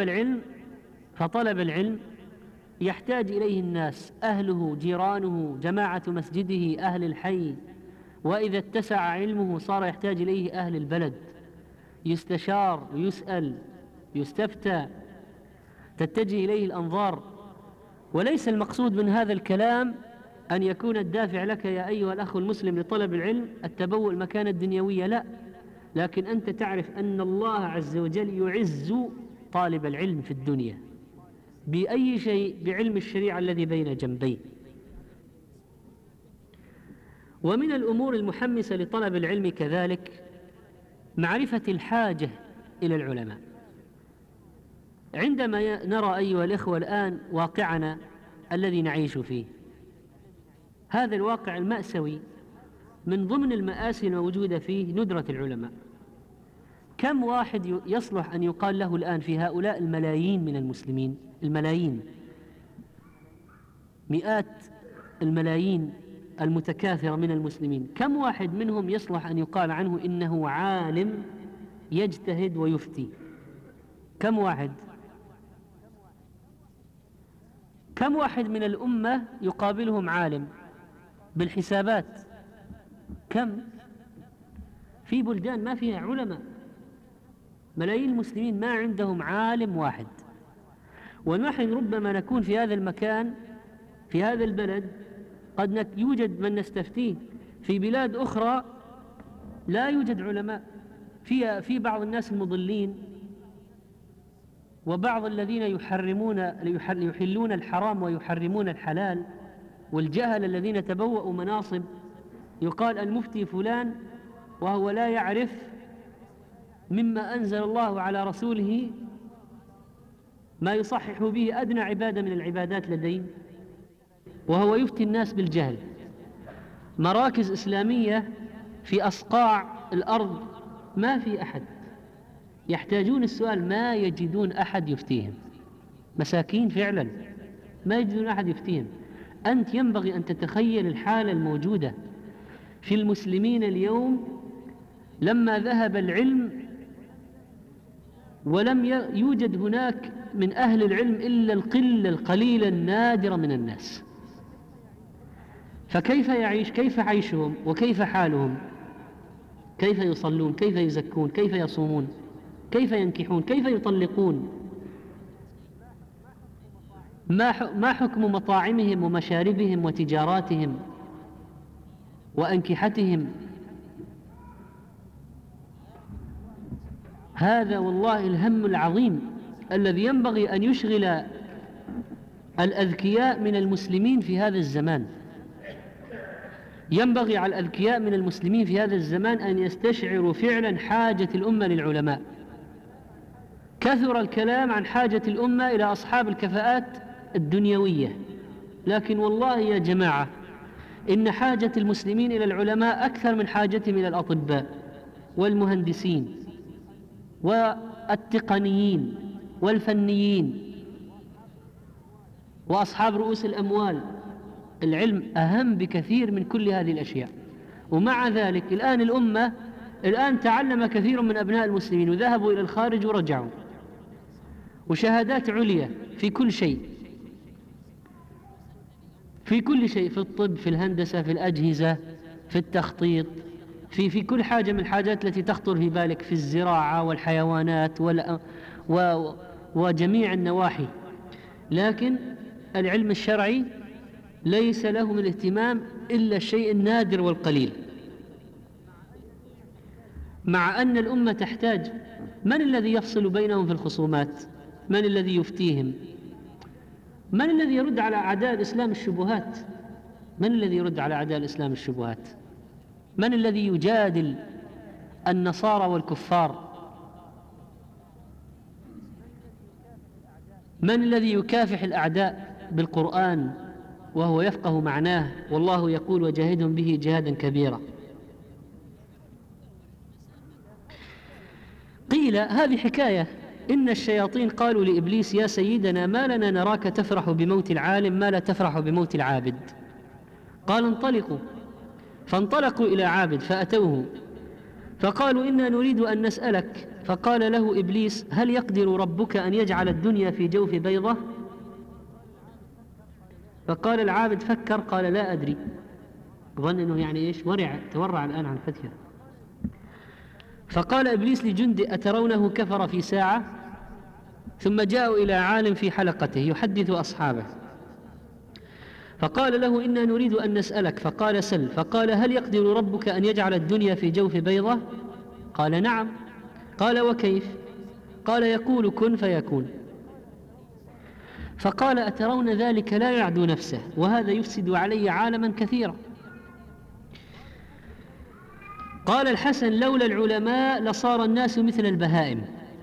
فطلب العلم يحتاج إليه الناس، أهله، جيرانه، جماعة مسجده، أهل الحي، وإذا اتسع علمه صار يحتاج إليه أهل البلد، يستشار ويسأل يستفتى، تتجه إليه الأنظار. وليس المقصود من هذا الكلام أن يكون الدافع لك يا أيها الأخ المسلم لطلب العلم التبوء المكانة الدنيوية، لا، لكن أنت تعرف أن الله عز وجل يعز طالب العلم في الدنيا بأي شيء؟ بعلم الشريعة الذي بين جنبيه. ومن الأمور المحمسة لطلب العلم كذلك معرفة الحاجة إلى العلماء. عندما نرى أيها الإخوة الآن واقعنا الذي نعيش فيه، هذا الواقع المأساوي، من ضمن المآسي الموجودة فيه ندرة العلماء. كم واحد يصلح أن يقال له الآن في هؤلاء الملايين من المسلمين، الملايين، مئات الملايين المتكاثرة من المسلمين، كم واحد منهم يصلح أن يقال عنه إنه عالم يجتهد ويفتي؟ كم واحد؟ كم واحد من الأمة يقابلهم عالم بالحسابات؟ كم؟ في بلدان ما فيها علماء، ملايين المسلمين ما عندهم عالم واحد. ونحن ربما نكون في هذا المكان في هذا البلد قد يوجد من نستفتيه، في بلاد أخرى لا يوجد علماء، في بعض الناس المضلين وبعض الذين يحلون الحرام ويحرمون الحلال، والجهل الذين تبوأوا مناصب، يقال المفتي فلان وهو لا يعرف مما أنزل الله على رسوله ما يصحح به أدنى عبادة من العبادات لديه، وهو يفتي الناس بالجهل. مراكز إسلامية في أصقاع الأرض ما في أحد، يحتاجون السؤال ما يجدون أحد يفتيهم، مساكين فعلا ما يجدون أحد يفتيهم. أنت ينبغي أن تتخيل الحالة الموجودة في المسلمين اليوم لما ذهب العلم ولم يوجد هناك من أهل العلم إلا القلة القليلة النادرة من الناس. فكيف يعيش؟ كيف عيشهم وكيف حالهم؟ كيف يصلون؟ كيف يزكون؟ كيف يصومون؟ كيف ينكحون؟ كيف يطلقون؟ ما حكم مطاعمهم ومشاربهم وتجاراتهم وأنكحتهم؟ هذا والله الهم العظيم الذي ينبغي أن يشغل الأذكياء من المسلمين في هذا الزمان. ينبغي على الأذكياء من المسلمين في هذا الزمان أن يستشعروا فعلا حاجة الأمة للعلماء. كثر الكلام عن حاجة الأمة إلى أصحاب الكفاءات الدنيوية، لكن والله يا جماعة إن حاجة المسلمين إلى العلماء أكثر من حاجتهم إلى الأطباء والمهندسين والتقنيين والفنيين وأصحاب رؤوس الأموال. العلم أهم بكثير من كل هذه الأشياء. ومع ذلك الآن الأمة تعلم كثير من أبناء المسلمين وذهبوا إلى الخارج ورجعوا، وشهادات عليا في كل شيء، في كل شيء، في الطب، في الهندسة، في الأجهزة، في التخطيط، في كل حاجة من الحاجات التي تخطر في بالك، في الزراعة والحيوانات وجميع النواحي. لكن العلم الشرعي ليس له من الاهتمام إلا الشيء النادر والقليل، مع أن الأمة تحتاج. من الذي يفصل بينهم في الخصومات؟ من الذي يفتيهم؟ من الذي يرد على أعداء الإسلام الشبهات؟ من الذي يرد على أعداء الإسلام الشبهات؟ من الذي يجادل النصارى والكفار؟ من الذي يكافح الأعداء بالقرآن وهو يفقه معناه؟ والله يقول وجاهدهم به جهادا كبيرا. قيل هذه حكاية إن الشياطين قالوا لإبليس: يا سيدنا، ما لنا نراك تفرح بموت العالم ما لا تفرح بموت العابد؟ قال: انطلقوا. فانطلقوا إلى عابد فأتوه فقالوا: إنا نريد أن نسألك. فقال له إبليس: هل يقدر ربك أن يجعل الدنيا في جوف بيضة؟ فقال العابد: فكر، قال: لا أدري. ظن أنه يعني إيش، تورع الآن عن فتحه. فقال إبليس لجنده: أترونه كفر في ساعة؟ ثم جاءوا إلى عالم في حلقته يحدث أصحابه، فقال له: إنا نريد أن نسألك. فقال: سل. فقال: هل يقدر ربك أن يجعل الدنيا في جوف بيضة؟ قال: نعم. قال: وكيف؟ قال: يقول كن فيكون. فقال: أترون ذلك لا يعدو نفسه، وهذا يفسد علي عالما كثيرا. قال الحسن: لولا العلماء لصار الناس مثل البهائم.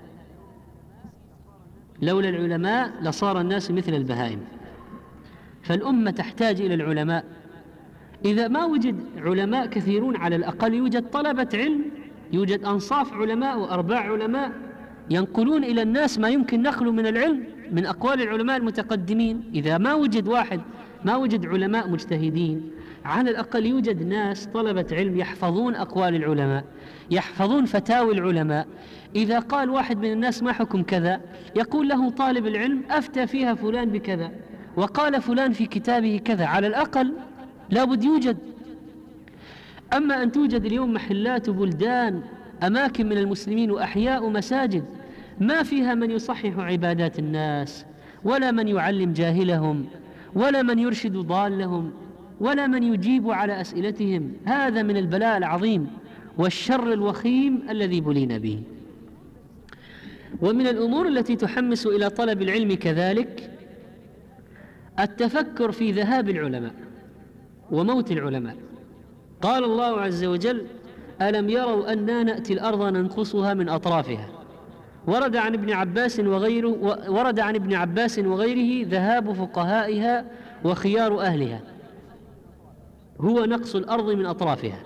لولا العلماء لصار الناس مثل البهائم. فالأمة تحتاج إلى العلماء. إذا ما وجد علماء كثيرون، على الأقل يوجد طلبة علم، يوجد أنصاف علماء وأرباع علماء ينقلون إلى الناس ما يمكن نقله من العلم من أقوال العلماء المتقدمين. إذا ما وجد واحد، ما وجد علماء مجتهدين، على الأقل يوجد ناس طلبة علم يحفظون أقوال العلماء، يحفظون فتاوي العلماء. إذا قال واحد من الناس: ما حكم كذا؟ يقول له طالب العلم: أفتى فيها فلان بكذا، وقال فلان في كتابه كذا. على الأقل لابد يوجد. أما أن توجد اليوم محلات وبلدان، أماكن من المسلمين وأحياء ومساجد ما فيها من يصحح عبادات الناس، ولا من يعلم جاهلهم، ولا من يرشد ضالهم، ولا من يجيب على أسئلتهم، هذا من البلاء العظيم والشر الوخيم الذي بلينا به. ومن الأمور التي تحمس إلى طلب العلم كذلك التفكر في ذهاب العلماء وموت العلماء. قال الله عز وجل: ألم يروا أنا نأتي الأرض ننقصها من أطرافها. ورد عن ابن عباس وغيره ذهاب فقهائها وخيار أهلها هو نقص الأرض من أطرافها،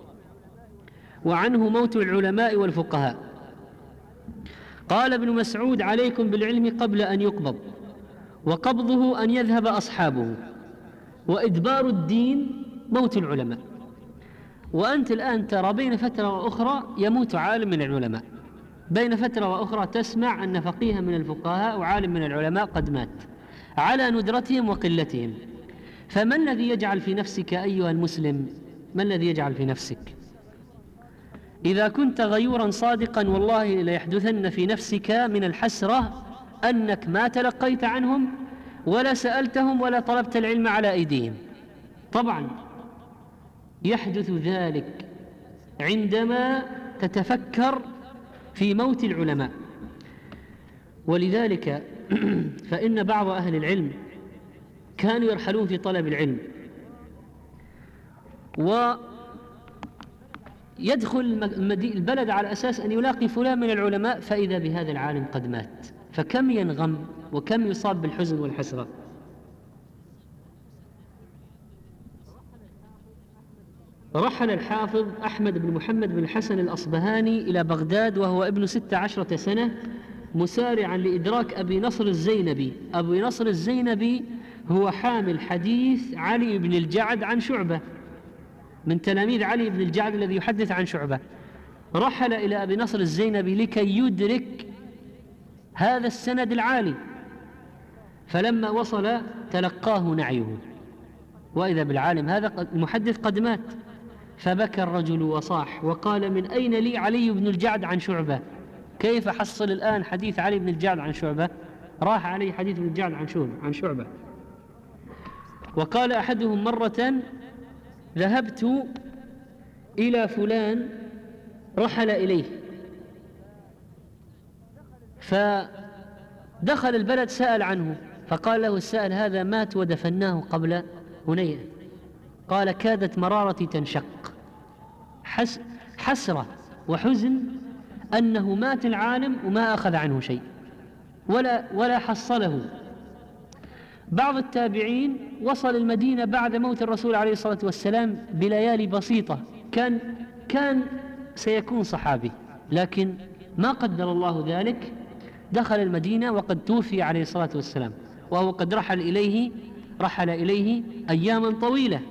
وعنه موت العلماء والفقهاء. قال ابن مسعود: عليكم بالعلم قبل أن يقبض، وقبضه أن يذهب أصحابه، وإدبار الدين موت العلماء. وأنت الآن ترى بين فترة وأخرى يموت عالم من العلماء، بين فترة وأخرى تسمع أن فقيها من الفقهاء وعالم من العلماء قد مات على ندرتهم وقلتهم. فما الذي يجعل في نفسك أيها المسلم، ما الذي يجعل في نفسك إذا كنت غيورا صادقا والله ليحدثن في نفسك من الحسرة أنك ما تلقيت عنهم ولا سألتهم ولا طلبت العلم على أيديهم. طبعا يحدث ذلك عندما تتفكر في موت العلماء. ولذلك فإن بعض أهل العلم كانوا يرحلون في طلب العلم، ويدخل البلد على أساس أن يلاقي فلان من العلماء، فإذا بهذا العالم قد مات، فكم ينغم وكم يصاب بالحزن والحسرة. رحل الحافظ أحمد بن محمد بن الحسن الأصبهاني إلى بغداد وهو ابن 16 سنة مسارعا لإدراك أبي نصر الزينبي. أبي نصر الزينبي هو حامل حديث علي بن الجعد عن شعبة، من تلاميذ علي بن الجعد الذي يحدث عن شعبة. رحل إلى أبي نصر الزينبي لكي يدرك هذا السند العالي، فلما وصل تلقاه نعيه، وإذا بالعالم هذا المحدث قد مات. فبكى الرجل وصاح وقال: من أين لي علي بن الجعد عن شعبة؟ كيف حصل الآن حديث علي بن الجعد عن شعبة؟ راح علي حديث بن الجعد عن شعبة. وقال أحدهم مرة: ذهبت إلى فلان رحل إليه، فدخل البلد سأل عنه، فقال له السائل: هذا مات ودفناه قبل هنيئة. قال: كادت مرارتي تنشق، حسرة وحزن أنه مات العالم وما أخذ عنه شيء ولا حصله. بعض التابعين وصل المدينة بعد موت الرسول عليه الصلاة والسلام بليالي بسيطة، كان سيكون صحابي، لكن ما قدر الله ذلك، دخل المدينة وقد توفي عليه الصلاة والسلام، وهو قد رحل إليه أياما طويلة.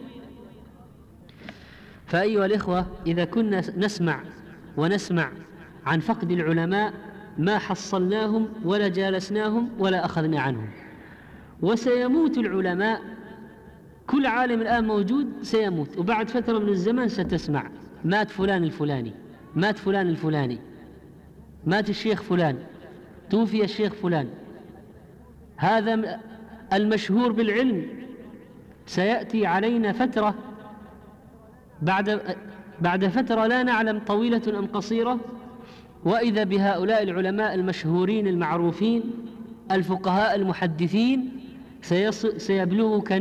فأيها الإخوة، إذا كنا نسمع عن فقد العلماء ما حصلناهم ولا جالسناهم ولا أخذنا عنهم. وسيموت العلماء، كل عالم الآن موجود سيموت، وبعد فترة من الزمن ستسمع مات فلان الفلاني، مات فلان الفلاني، مات الشيخ فلان، توفي الشيخ فلان. هذا المشهور بالعلم. سيأتي علينا فترة بعد فترة لا نعلم طويلة أم قصيرة، وإذا بهؤلاء العلماء المشهورين المعروفين الفقهاء المحدثين سيبلغك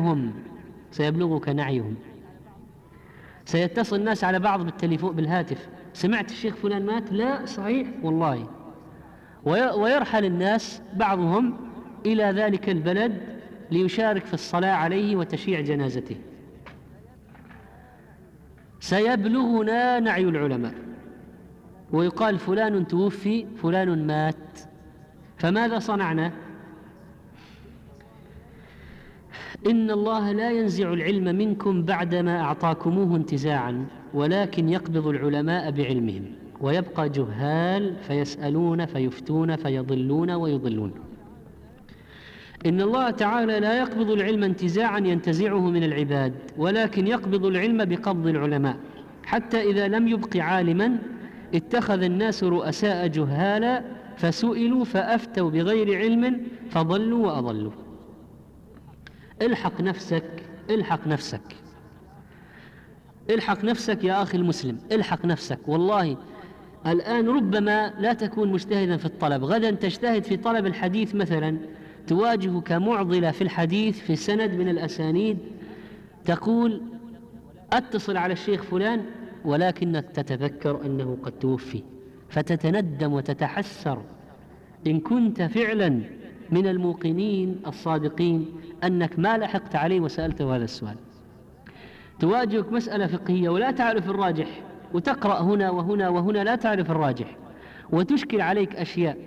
نعيهم. سيتصل الناس على بعض بالتليفون بالهاتف: سمعت الشيخ فلان مات؟ لا، صحيح والله. ويرحل الناس بعضهم إلى ذلك البلد ليشارك في الصلاة عليه وتشييع جنازته. سيبلغنا نعي العلماء ويقال فلان توفي، فلان مات. فماذا صنعنا؟ إن الله لا ينزع العلم منكم بعدما أعطاكموه انتزاعا، ولكن يقبض العلماء بعلمهم، ويبقى جهال فيسألون فيفتون فيضلون ويضلون. إن الله تعالى لا يقبض العلم انتزاعا ينتزعه من العباد، ولكن يقبض العلم بقبض العلماء، حتى إذا لم يبق عالما اتخذ الناس رؤساء جهالا فسئلوا فأفتوا بغير علم فضلوا وأضلوا. الحق نفسك يا أخي المسلم، الحق نفسك. والله الآن ربما لا تكون مجتهدا في الطلب، غدا تجتهد في طلب الحديث مثلا، تواجهك معضلة في الحديث في سند من الأسانيد، تقول أتصل على الشيخ فلان، ولكنك تتذكر أنه قد توفي، فتتندم وتتحسر إن كنت فعلا من الموقنين الصادقين أنك ما لحقت عليه وسألته هذا السؤال. تواجهك مسألة فقهية ولا تعرف الراجح، وتقرأ هنا وهنا وهنا لا تعرف الراجح، وتشكل عليك أشياء،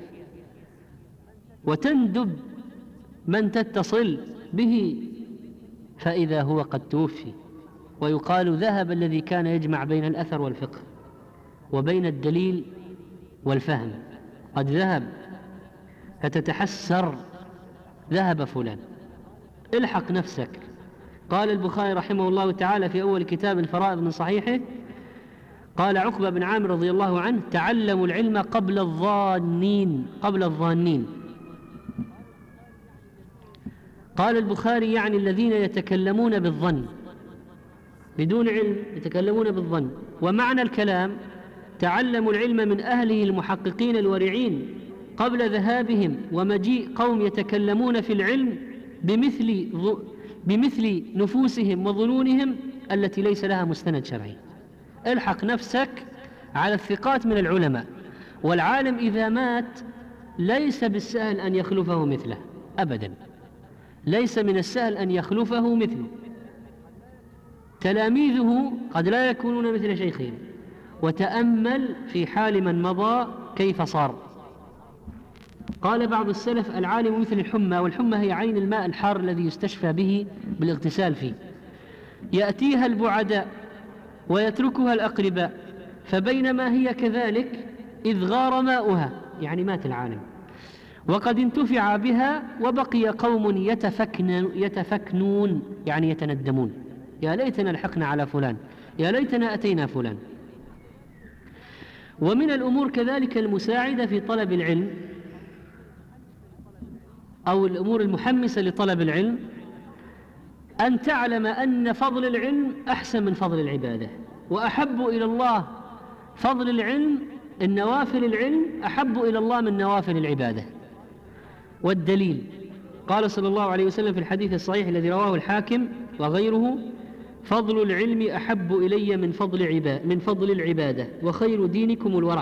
وتندب من تتصل به فإذا هو قد توفي، ويقال ذهب الذي كان يجمع بين الأثر والفقه وبين الدليل والفهم، قد ذهب، فتتحسر ذهب فلان. الحق نفسك. قال البخاري رحمه الله تعالى في أول كتاب الفرائض من صحيحه، قال عقبة بن عامر رضي الله عنه: تعلموا العلم قبل الظانين. قال البخاري يعني الذين يتكلمون بالظن بدون علم، يتكلمون بالظن. ومعنى الكلام تعلموا العلم من أهله المحققين الورعين قبل ذهابهم ومجيء قوم يتكلمون في العلم بمثل نفوسهم وظنونهم التي ليس لها مستند شرعي. الحق نفسك على الثقات من العلماء. والعالم إذا مات ليس بالسهل أن يخلفه مثله أبدا، ليس من السهل أن يخلفه مثله. تلاميذه قد لا يكونون مثل شيخهم. وتأمل في حال من مضى كيف صار. قال بعض السلف: العالم مثل الحمى، والحمى هي عين الماء الحار الذي يستشفى به بالاغتسال فيه، يأتيها البعداء ويتركها الأقرباء، فبينما هي كذلك إذ غار ماؤها، يعني مات العالم، وقد انتفع بها وبقي قوم يتفكنون، يعني يتندمون: يا ليتنا لحقنا على فلان، يا ليتنا أتينا فلان. ومن الأمور كذلك المساعدة في طلب العلم، أو الأمور المحمسة لطلب العلم، أن تعلم أن فضل العلم أحسن من فضل العبادة، وأحب إلى الله فضل العلم، النوافل العلم أحب إلى الله من نوافل العبادة. والدليل قال صلى الله عليه وسلم في الحديث الصحيح الذي رواه الحاكم وغيره: فضل العلم أحب إلي من فضل العبادة، وخير دينكم الورع.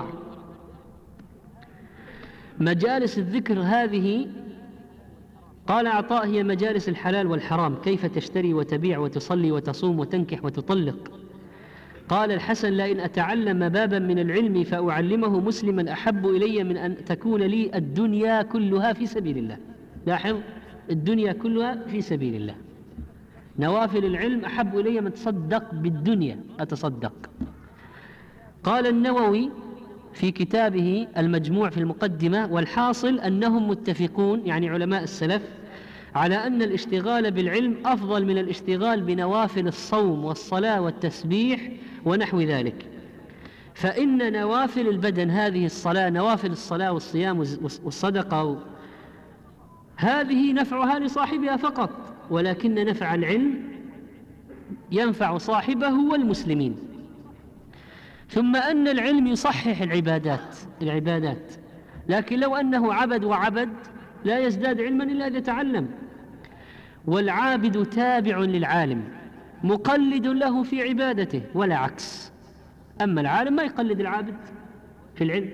مجالس الذكر هذه، قال عطاء: هي مجالس الحلال والحرام، كيف تشتري وتبيع وتصلي وتصوم وتنكح وتطلق. قال الحسن: لئن أتعلم بابا من العلم فأعلمه مسلما أحب إلي من أن تكون لي الدنيا كلها في سبيل الله. لاحظ، الدنيا كلها في سبيل الله. نوافل العلم أحب إلي من تصدق بالدنيا أتصدق. قال النووي في كتابه المجموع في المقدمة: والحاصل أنهم متفقون، يعني علماء السلف، على أن الاشتغال بالعلم أفضل من الاشتغال بنوافل الصوم والصلاة والتسبيح ونحو ذلك، فإن نوافل البدن، هذه الصلاة، نوافل الصلاة والصيام والصدقة، هذه نفعها لصاحبها فقط، ولكن نفع العلم ينفع صاحبه والمسلمين. ثم أن العلم يصحح العبادات، لكن لو أنه عبد وعبد لا يزداد علما إلا إذا تعلم. والعابد تابع للعالم مقلد له في عبادته ولا عكس. أما العالم ما يقلد العابد في العلم.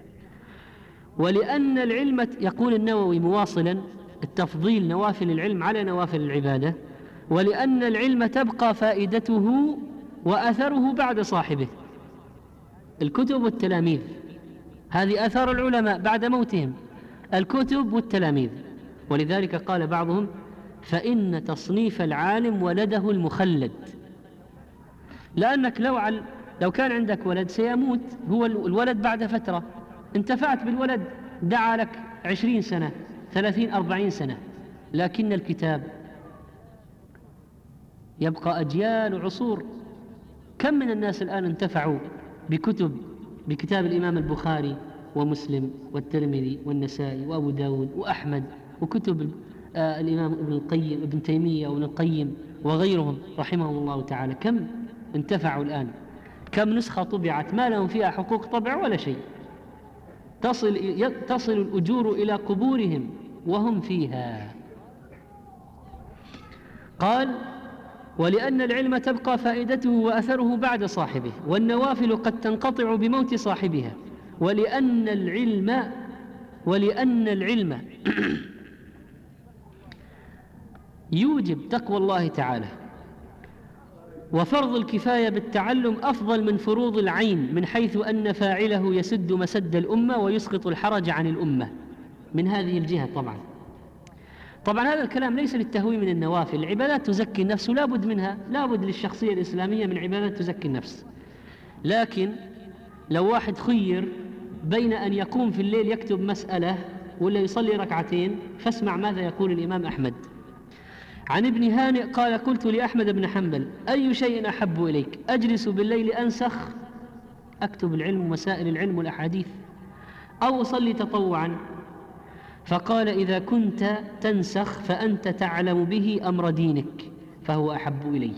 ولأن العلم، يقول النووي مواصلا التفضيل نوافل العلم على نوافل العبادة، ولأن العلم تبقى فائدته وأثره بعد صاحبه. الكتب والتلاميذ، هذه أثار العلماء بعد موتهم، الكتب والتلاميذ. ولذلك قال بعضهم: فإن تصنيف العالم ولده المخلد. لأنك لو كان عندك ولد سيموت هو الولد بعد فترة، انتفعت بالولد، دعا لك 20 سنة 30 40 سنة، لكن الكتاب يبقى أجيال وعصور. كم من الناس الآن انتفعوا بكتاب الإمام البخاري ومسلم والترمذي والنسائي وأبو داود وأحمد، وكتب الإمام ابن القيم، ابن تيمية وابن القيم وغيرهم رحمهم الله تعالى. كم انتفعوا الآن، كم نسخة طبعت ما لهم فيها حقوق طبع ولا شيء، تصل الأجور إلى قبورهم وهم فيها. قال: ولأن العلم تبقى فائدته وأثره بعد صاحبه، والنوافل قد تنقطع بموت صاحبها، ولأن العلم يوجب تقوى الله تعالى، وفرض الكفاية بالتعلم أفضل من فروض العين، من حيث أن فاعله يسد مسد الأمة ويسقط الحرج عن الأمة. من هذه الجهة طبعا هذا الكلام ليس للتهوي من النوافل. العبادات تزكي النفس ولا بد منها، لا بد للشخصية الإسلامية من عبادات تزكي النفس. لكن لو واحد خير بين أن يقوم في الليل يكتب مسألة ولا يصلي ركعتين، فاسمع ماذا يقول الإمام أحمد عن ابن هانئ قال: قلت لأحمد بن حنبل: أي شيء أحب إليك، أجلس بالليل أنسخ أكتب العلم ومسائل العلم والأحاديث، أو أصلي تطوعا؟ فقال: إذا كنت تنسخ فأنت تعلم به أمر دينك فهو أحب إلي.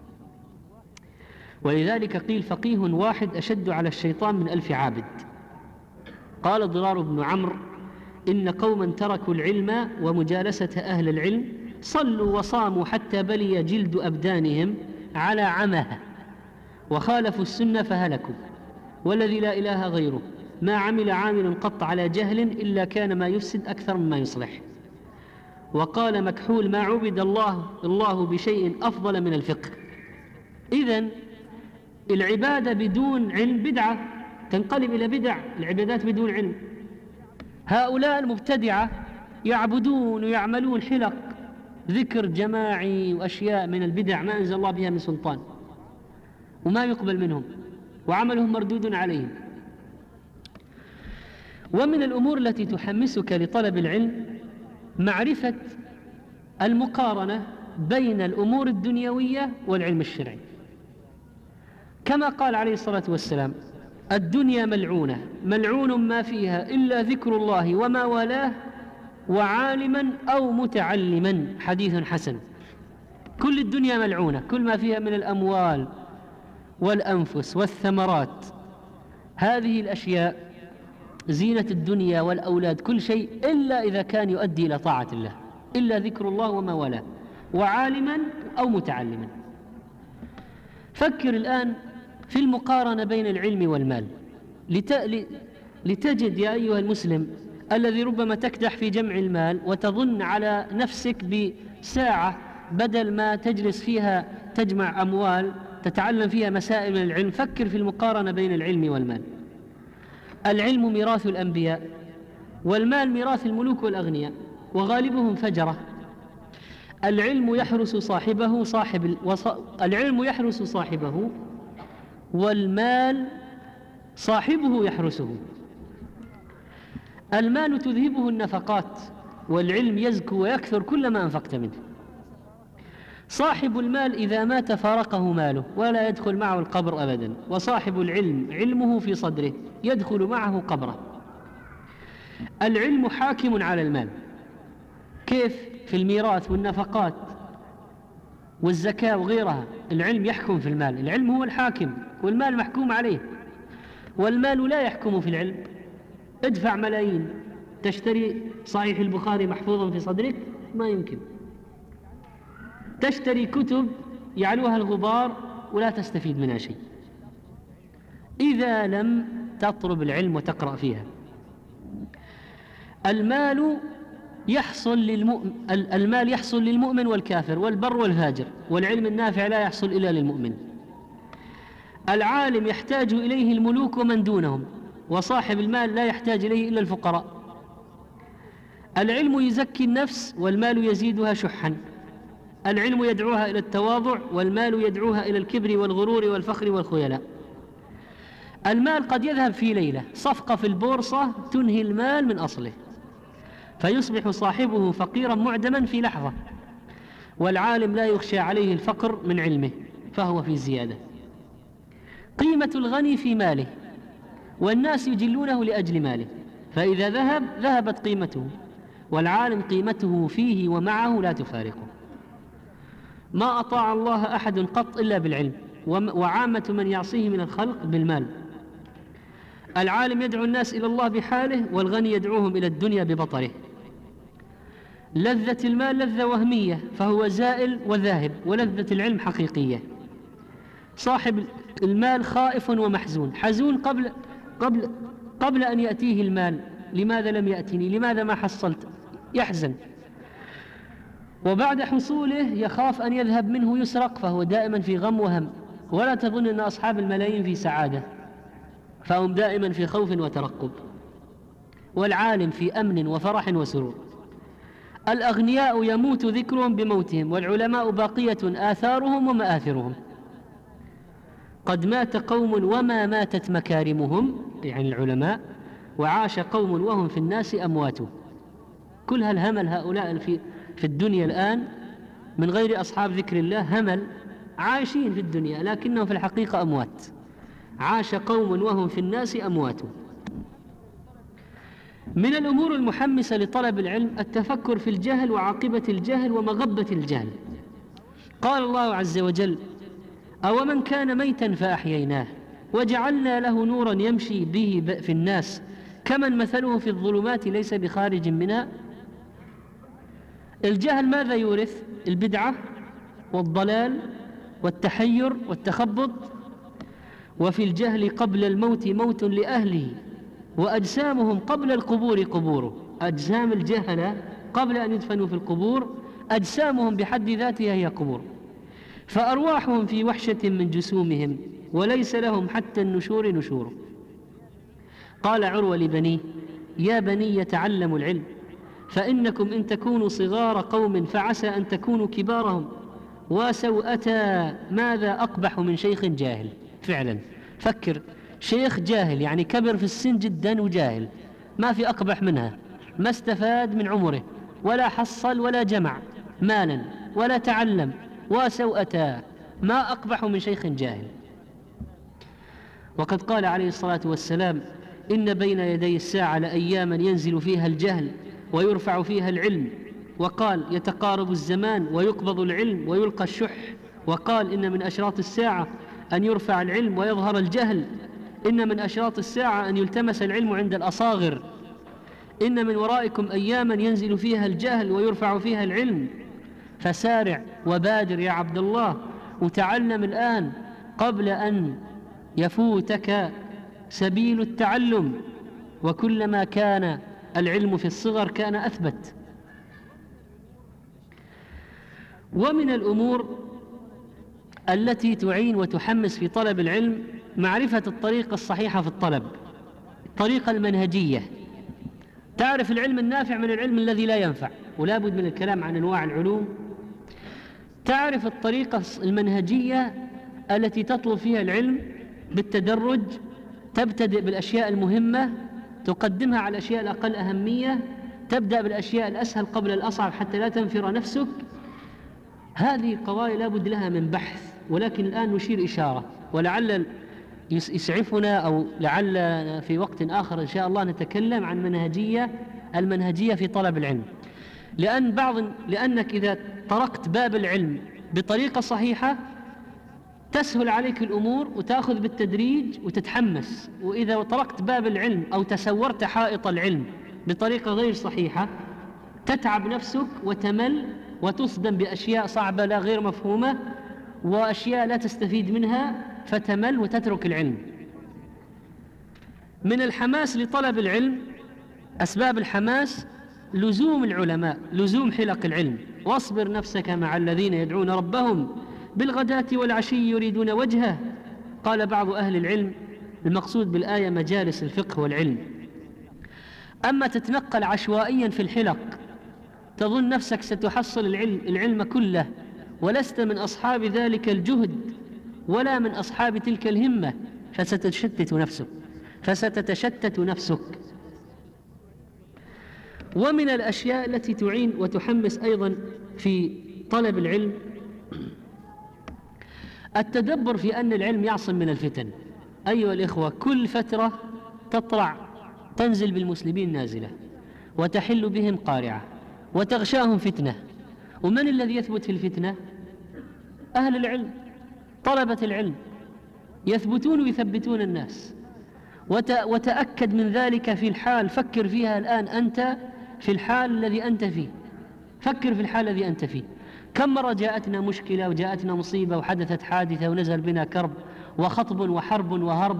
ولذلك قيل: فقيه واحد أشد على الشيطان من 1000 عابد. قال ضرار بن عمرو: إن قوما تركوا العلم ومجالسة أهل العلم، صلوا وصاموا حتى بلي جلد أبدانهم على عمها، وخالفوا السنة فهلكوا، والذي لا إله غيره ما عمل عامل قط على جهل إلا كان ما يفسد أكثر مما يصلح. وقال مكحول: ما عبد الله بشيء أفضل من الفقه. إذن العبادة بدون علم بدعة، تنقلب إلى بدع العبادات بدون علم. هؤلاء المبتدعة يعبدون ويعملون حلق ذكر جماعي وأشياء من البدع ما أنزل الله بها من سلطان، وما يقبل منهم، وعملهم مردود عليهم. ومن الأمور التي تحمسك لطلب العلم معرفة المقارنة بين الأمور الدنيوية والعلم الشرعي، كما قال عليه الصلاة والسلام: الدنيا ملعونة، ملعون ما فيها إلا ذكر الله وما والاه وعالما أو متعلما. حديث حسن. كل الدنيا ملعونة، كل ما فيها من الأموال والأنفس والثمرات، هذه الأشياء زينة الدنيا والأولاد، كل شيء، إلا إذا كان يؤدي إلى طاعة الله، إلا ذكر الله وما والاه وعالما أو متعلما. فكر الآن في المقارنة بين العلم والمال لتجد يا أيها المسلم الذي ربما تكدح في جمع المال وتظن على نفسك بساعة بدل ما تجلس فيها تجمع أموال تتعلم فيها مسائل من العلم، فكر في المقارنة بين العلم والمال. العلم ميراث الأنبياء، والمال ميراث الملوك والأغنياء، وغالبهم فجرة. العلم يحرس صاحبه العلم يحرس صاحبه، والمال صاحبه يحرسه. المال تذهبه النفقات، والعلم يزكو ويكثر كلما أنفقت منه. صاحب المال إذا مات فارقه ماله ولا يدخل معه القبر أبدا، وصاحب العلم علمه في صدره يدخل معه قبره. العلم حاكم على المال. كيف؟ في الميراث والنفقات والزكاة وغيرها العلم يحكم في المال، العلم هو الحاكم والمال محكوم عليه. والمال لا يحكم في العلم. ادفع ملايين تشتري صحيح البخاري محفوظا في صدرك؟ ما يمكن. تشتري كتب يعلوها الغبار ولا تستفيد منها شيء إذا لم تطلب العلم وتقرأ فيها. المال يحصل للمؤمن والكافر والبر والفاجر، والعلم النافع لا يحصل إلا للمؤمن. العالم يحتاج إليه الملوك ومن دونهم، وصاحب المال لا يحتاج إليه إلا الفقراء. العلم يزكي النفس، والمال يزيدها شحا. العلم يدعوها إلى التواضع، والمال يدعوها إلى الكبر والغرور والفخر والخيلاء. المال قد يذهب في ليلة، صفقة في البورصة تنهي المال من أصله، فيصبح صاحبه فقيرا معدما في لحظة. والعالم لا يخشى عليه الفقر من علمه، فهو في زيادة. قيمة الغني في ماله، والناس يجلونه لأجل ماله، فإذا ذهب ذهبت قيمته. والعالم قيمته فيه ومعه لا تفارقه. ما أطاع الله أحد قط إلا بالعلم، وعامة من يعصيه من الخلق بالمال. العالم يدعو الناس إلى الله بحاله، والغني يدعوهم إلى الدنيا ببطره. لذة المال لذة وهمية، فهو زائل وذاهب، ولذة العلم حقيقية. صاحب المال خائف ومحزون، حزون قبل أن يأتيه المال. لماذا لم يأتني؟ لماذا ما حصلت؟ يحزن. وبعد حصوله يخاف أن يذهب منه يسرق، فهو دائما في غم وهم. ولا تظن أن أصحاب الملايين في سعادة، فهم دائما في خوف وترقب. والعالم في أمن وفرح وسرور. الأغنياء يموت ذكرهم بموتهم، والعلماء باقية آثارهم ومآثرهم. قد مات قوم وما ماتت مكارمهم، يعني العلماء، وعاش قوم وهم في الناس أموات. كل هالهمل هؤلاء في الدنيا الآن من غير أصحاب ذكر الله همل، عايشين في الدنيا لكنهم في الحقيقة أموات. عاش قوم وهم في الناس أموات. من الأمور المحمسة لطلب العلم التفكر في الجهل وعاقبة الجهل ومغبة الجهل. قال الله عز وجل: أومن كان ميتا فأحييناه وجعلنا له نورا يمشي به في الناس كمن مثله في الظلمات ليس بخارج منها. الجهل ماذا يورث؟ البدعة والضلال والتحير والتخبط. وفي الجهل قبل الموت موت لأهله، وأجسامهم قبل القبور قبور. أجسام الجهلة قبل أن يدفنوا في القبور أجسامهم بحد ذاتها هي قبور، فأرواحهم في وحشة من جسومهم، وليس لهم حتى النشور نشور. قال عروة لبنيه: يا بني تعلموا العلم، فإنكم إن تكونوا صغار قوم فعسى أن تكونوا كبارهم، وسوءتا ماذا أقبح من شيخ جاهل. فعلا فكر، شيخ جاهل يعني كبر في السن جدا وجاهل، ما في أقبح منها. ما استفاد من عمره ولا حصل ولا جمع مالا ولا تعلم، وسوءتا ما أقبح من شيخ جاهل. وقد قال عليه الصلاة والسلام: إن بين يدي الساعة لأياما ينزل فيها الجهل ويرفع فيها العلم. وقال: يتقارب الزمان ويقبض العلم ويلقى الشح. وقال: إن من أشراط الساعة أن يرفع العلم ويظهر الجهل. إن من أشراط الساعة أن يلتمس العلم عند الأصاغر. إن من ورائكم أياما ينزل فيها الجهل ويرفع فيها العلم. فسارع وبادر يا عبد الله، وتعلم الآن قبل أن يفوتك سبيل التعلم. وكلما كان العلم في الصغر كان أثبت. ومن الأمور التي تعين وتحمس في طلب العلم معرفة الطريقة الصحيحة في الطلب، الطريقة المنهجية. تعرف العلم النافع من العلم الذي لا ينفع، ولا بد من الكلام عن أنواع العلوم. تعرف الطريقة المنهجية التي تطلب فيها العلم بالتدرج، تبتدئ بالأشياء المهمة، تقدمها على الأشياء الأقل أهمية، تبدأ بالأشياء الأسهل قبل الأصعب حتى لا تنفر نفسك. هذه قضايا لا بد لها من بحث، ولكن الآن نشير إشارة، ولعل يسعفنا أو لعل في وقت آخر إن شاء الله نتكلم عن المنهجية في طلب العلم. لأنك إذا طرقت باب العلم بطريقة صحيحة تسهل عليك الأمور وتأخذ بالتدريج وتتحمس، وإذا طرقت باب العلم أو تسورت حائط العلم بطريقة غير صحيحة تتعب نفسك وتمل وتصدم بأشياء صعبة لا غير مفهومة وأشياء لا تستفيد منها فتمل وتترك العلم. من الحماس لطلب العلم، أسباب الحماس لزوم العلماء، لزوم حلق العلم. واصبر نفسك مع الذين يدعون ربهم بالغداة والعشي يريدون وجهه. قال بعض أهل العلم المقصود بالآية مجالس الفقه والعلم. أما تتنقل عشوائيا في الحلق تظن نفسك ستحصل العلم كله، ولست من أصحاب ذلك الجهد ولا من أصحاب تلك الهمة، فستتشتت نفسك. ومن الأشياء التي تعين وتحمس أيضا في طلب العلم التدبر في أن العلم يعصم من الفتن. أيها الإخوة، كل فترة تنزل بالمسلمين نازلة وتحل بهم قارعة وتغشاهم فتنة. ومن الذي يثبت في الفتنة؟ أهل العلم، طلبة العلم، يثبتون ويثبتون الناس. وتأكد من ذلك في الحال، فكر فيها الآن أنت في الحال الذي أنت فيه، فكر في الحال الذي أنت فيه. كم مرة جاءتنا مشكلة وجاءتنا مصيبة وحدثت حادثة ونزل بنا كرب وخطب وحرب وهرب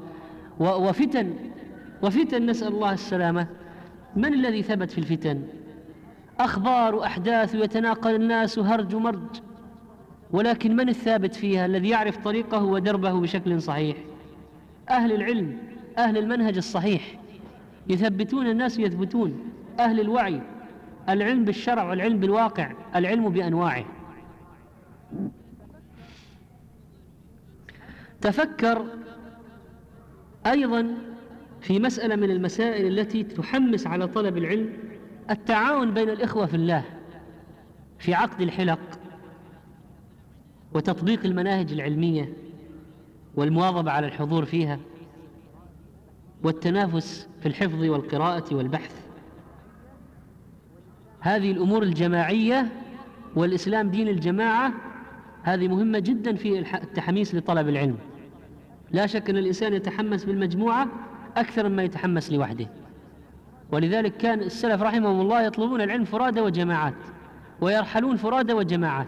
وفتن نسأل الله السلامة. من الذي ثبت في الفتن؟ أخبار وأحداث ويتناقل الناس وهرج ومرج، ولكن من الثابت فيها الذي يعرف طريقه ودربه بشكل صحيح؟ أهل العلم، أهل المنهج الصحيح، يثبتون الناس ويثبتون. أهل الوعي، العلم بالشرع والعلم بالواقع، العلم بأنواعه. تفكر أيضا في مسألة من المسائل التي تحمس على طلب العلم، التعاون بين الإخوة في الله في عقد الحلق وتطبيق المناهج العلمية والمواظبة على الحضور فيها والتنافس في الحفظ والقراءة والبحث. هذه الأمور الجماعية، والإسلام دين الجماعة، هذه مهمة جدا في التحميس لطلب العلم. لا شك أن الإنسان يتحمس بالمجموعة أكثر مما يتحمس لوحده، ولذلك كان السلف رحمهم الله يطلبون العلم فرادى وجماعات، ويرحلون فرادى وجماعات.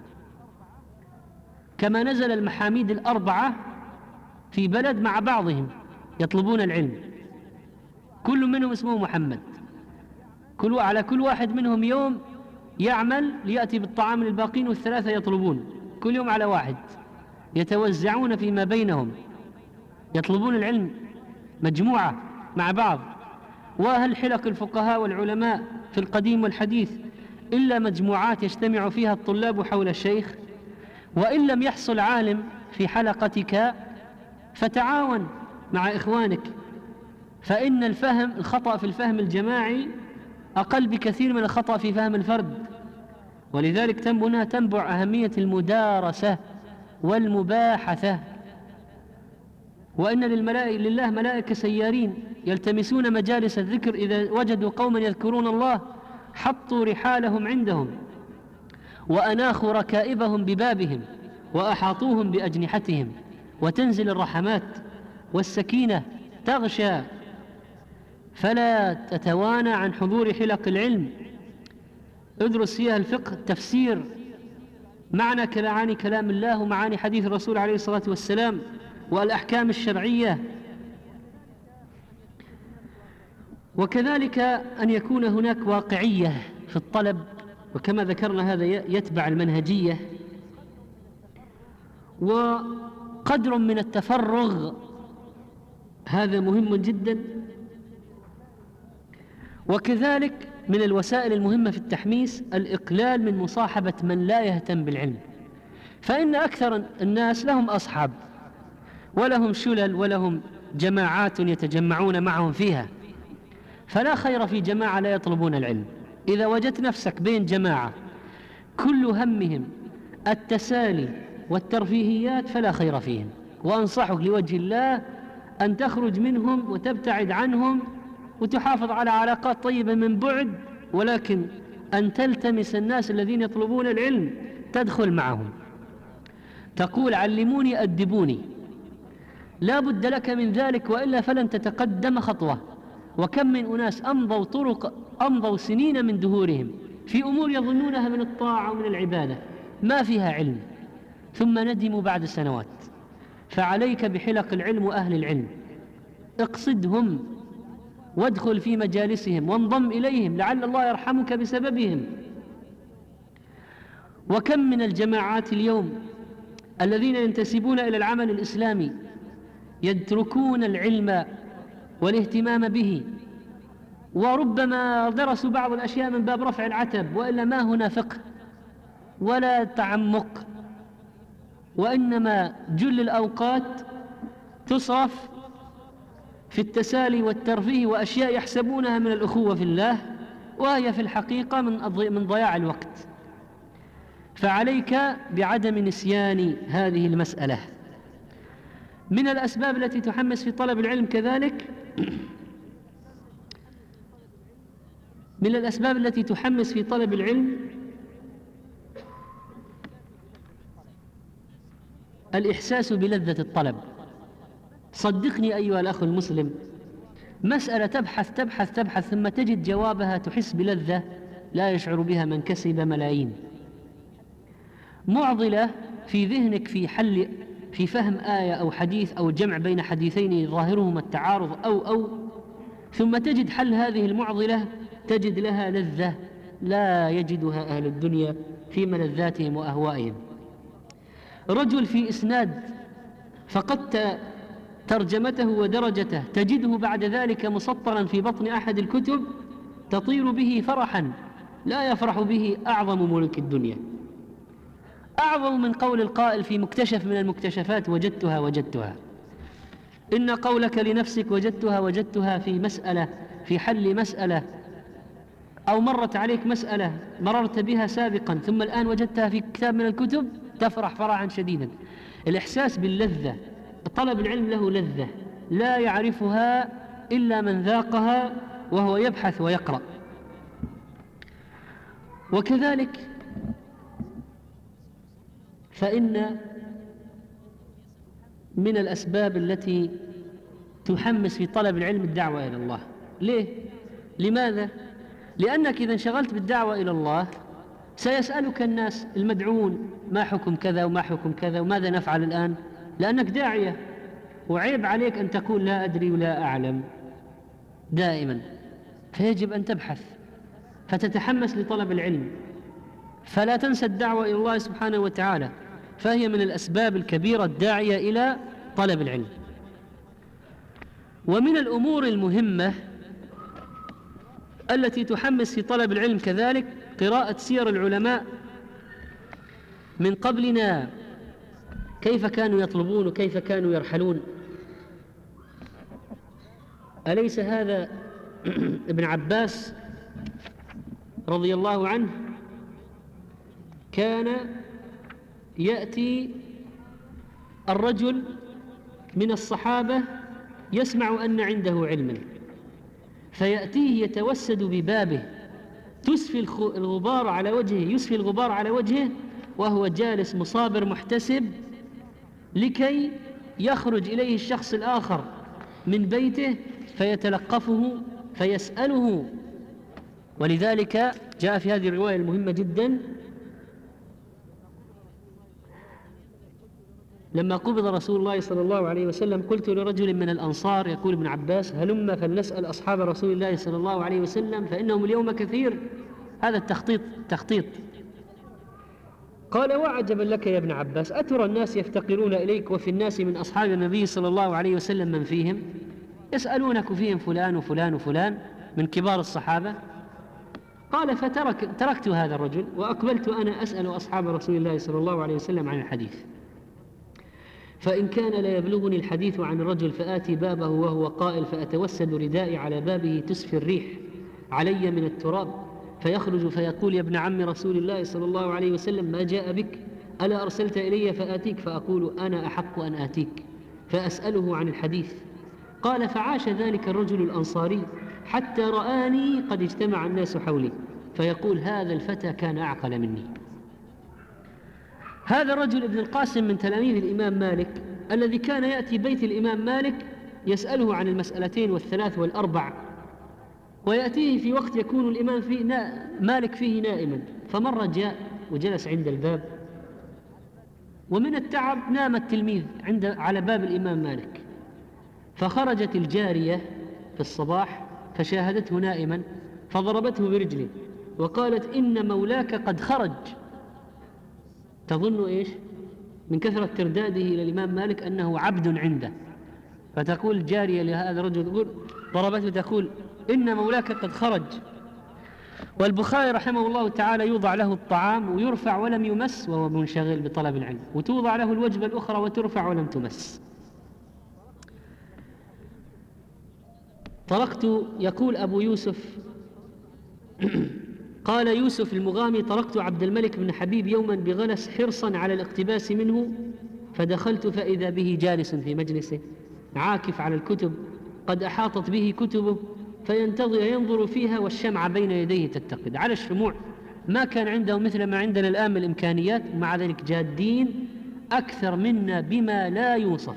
كما نزل المحاميد الأربعة في بلد مع بعضهم يطلبون العلم، كل منهم اسمه محمد، على كل واحد منهم يوم يعمل ليأتي بالطعام للباقين، والثلاثة يطلبون كل يوم على واحد، يتوزعون فيما بينهم، يطلبون العلم مجموعة مع بعض. وهل حلق الفقهاء والعلماء في القديم والحديث إلا مجموعات يجتمع فيها الطلاب حول الشيخ؟ وإن لم يحصل عالم في حلقتك فتعاون مع إخوانك، فإن الخطأ في الفهم الجماعي أقل بكثير من الخطأ في فهم الفرد. ولذلك تنبع أهمية المدارسة والمباحثة. وإن لله ملائكة سيارين يلتمسون مجالس الذكر، إذا وجدوا قوما يذكرون الله حطوا رحالهم عندهم وأناخوا ركائبهم ببابهم وأحاطوهم بأجنحتهم، وتنزل الرحمات والسكينة تغشى. فلا تتوانى عن حضور حلق العلم، ادرس فيها الفقه، تفسير معاني كلام الله ومعاني حديث الرسول عليه الصلاة والسلام والأحكام الشرعية. وكذلك أن يكون هناك واقعية في الطلب، وكما ذكرنا هذا يتبع المنهجية. وقدر من التفرغ، هذا مهم جدا. وكذلك من الوسائل المهمة في التحميس الإقلال من مصاحبة من لا يهتم بالعلم، فإن أكثر الناس لهم أصحاب ولهم شلل ولهم جماعات يتجمعون معهم فيها، فلا خير في جماعة لا يطلبون العلم. إذا وجدت نفسك بين جماعة كل همهم التسالي والترفيهيات فلا خير فيهم، وأنصحك لوجه الله أن تخرج منهم وتبتعد عنهم وتحافظ على علاقات طيبة من بعد، ولكن أن تلتمس الناس الذين يطلبون العلم تدخل معهم. تقول علموني أدبوني، لا بد لك من ذلك، وإلا فلن تتقدم خطوة. وكم من أناس أمضوا سنين من دهورهم في أمور يظنونها من الطاعة ومن العبادة ما فيها علم، ثم ندموا بعد سنوات. فعليك بحلق العلم وأهل العلم، اقصدهم وادخل في مجالسهم وانضم إليهم لعل الله يرحمك بسببهم. وكم من الجماعات اليوم الذين ينتسبون إلى العمل الإسلامي يتركون العلم والاهتمام به، وربما درسوا بعض الأشياء من باب رفع العتب، وإلا ما هنا فقه ولا تعمق، وإنما جل الأوقات تصرف في التسالي والترفيه وأشياء يحسبونها من الأخوة في الله، وهي في الحقيقة من ضياع الوقت. فعليك بعدم نسيان هذه المسألة. من الأسباب التي تحمس في طلب العلم كذلك، من الأسباب التي تحمس في طلب العلم الإحساس بلذة الطلب. صدقني أيها الأخ المسلم، مسألة تبحث ثم تجد جوابها تحس بلذة لا يشعر بها من كسب ملايين. معضلة في ذهنك في فهم آية أو حديث أو جمع بين حديثين ظاهرهما التعارض أو ثم تجد حل هذه المعضلة، تجد لها لذة لا يجدها أهل الدنيا في ملذاتهم وأهوائهم. رجل في إسناد فقدت ترجمته ودرجته، تجده بعد ذلك مسطرا في بطن أحد الكتب تطير به فرحا لا يفرح به أعظم ملك الدنيا، أعظم من قول القائل في مكتشف من المكتشفات وجدتها. إن قولك لنفسك وجدتها في مسألة، في حل مسألة، أو مرت عليك مسألة مررت بها سابقا ثم الآن وجدتها في كتاب من الكتب تفرح فرحا شديدا. الإحساس باللذة، طلب العلم له لذة لا يعرفها إلا من ذاقها وهو يبحث ويقرأ. وكذلك فإن من الأسباب التي تحمس في طلب العلم الدعوة إلى الله. ليه؟ لماذا؟ لأنك إذا انشغلت بالدعوة إلى الله سيسألك الناس المدعون ما حكم كذا وما حكم كذا وماذا نفعل الآن، لأنك داعية، وعيب عليك أن تقول لا أدري ولا أعلم دائما، فيجب أن تبحث فتتحمس لطلب العلم، فلا تنسى الدعوة إلى الله سبحانه وتعالى، فهي من الأسباب الكبيرة الداعية إلى طلب العلم. ومن الأمور المهمة التي تحمس في طلب العلم كذلك قراءة سير العلماء من قبلنا، كيف كانوا يطلبون وكيف كانوا يرحلون. أليس هذا ابن عباس رضي الله عنه كان يأتي الرجل من الصحابة يسمع أن عنده علما فيأتيه يتوسد ببابه يسفي الغبار على وجهه وهو جالس مصابر محتسب، لكي يخرج إليه الشخص الآخر من بيته فيتلقفه فيسأله. ولذلك جاء في هذه الرواية المهمة جدا لما قبض رسول الله صلى الله عليه وسلم قلت لرجل من الأنصار يقول ابن عباس هلم فلنسأل أصحاب رسول الله صلى الله عليه وسلم فإنهم اليوم كثير. هذا التخطيط قال: وعجبا لك يا ابن عباس، أترى الناس يفتقرون إليك وفي الناس من أصحاب النبي صلى الله عليه وسلم من فيهم؟ يسألونك فيهم فلان وفلان وفلان من كبار الصحابة. قال: تركت هذا الرجل وأقبلت أنا أسأل أصحاب رسول الله صلى الله عليه وسلم عن الحديث، فإن كان لا يبلغني الحديث عن الرجل فآتي بابه وهو قائل، فأتوسد ردائي على بابه تسفي الريح علي من التراب، فيخرج فيقول: يا ابن عم رسول الله صلى الله عليه وسلم، ما جاء بك؟ ألا أرسلت إلي فآتيك؟ فأقول: أنا أحق أن آتيك، فأسأله عن الحديث. قال: فعاش ذلك الرجل الأنصاري حتى رآني قد اجتمع الناس حولي، فيقول: هذا الفتى كان أعقل مني. هذا الرجل ابن القاسم من تلاميذ الإمام مالك، الذي كان يأتي بيت الإمام مالك يسأله عن المسألتين والثلاث والأربع، ويأتيه في وقت يكون الإمام مالك فيه نائما. فمرة جاء وجلس عند الباب، ومن التعب نام التلميذ على باب الإمام مالك، فخرجت الجارية في الصباح فشاهدته نائما فضربته برجله وقالت: إن مولاك قد خرج. تظن إيش؟ من كثرة ترداده إلى الإمام مالك أنه عبد عنده، فتقول الجارية لهذا الرجل ضربته تقول: إن مولاك قد خرج. والبخاري رحمه الله تعالى يوضع له الطعام ويرفع ولم يمس وهو منشغل بطلب العلم، وتوضع له الوجبة الأخرى وترفع ولم تمس. يقول أبو يوسف قال يوسف المغامي: طرقت عبد الملك بن حبيب يوما بغلس حرصا على الاقتباس منه، فدخلت فإذا به جالس في مجلسه عاكف على الكتب، قد أحاطت به كتبه، ينظر فيها والشمعة بين يديه تتقد. على الشموع، ما كان عنده مثل ما عندنا الآن من الإمكانيات، ومع ذلك جادين أكثر منا بما لا يوصف.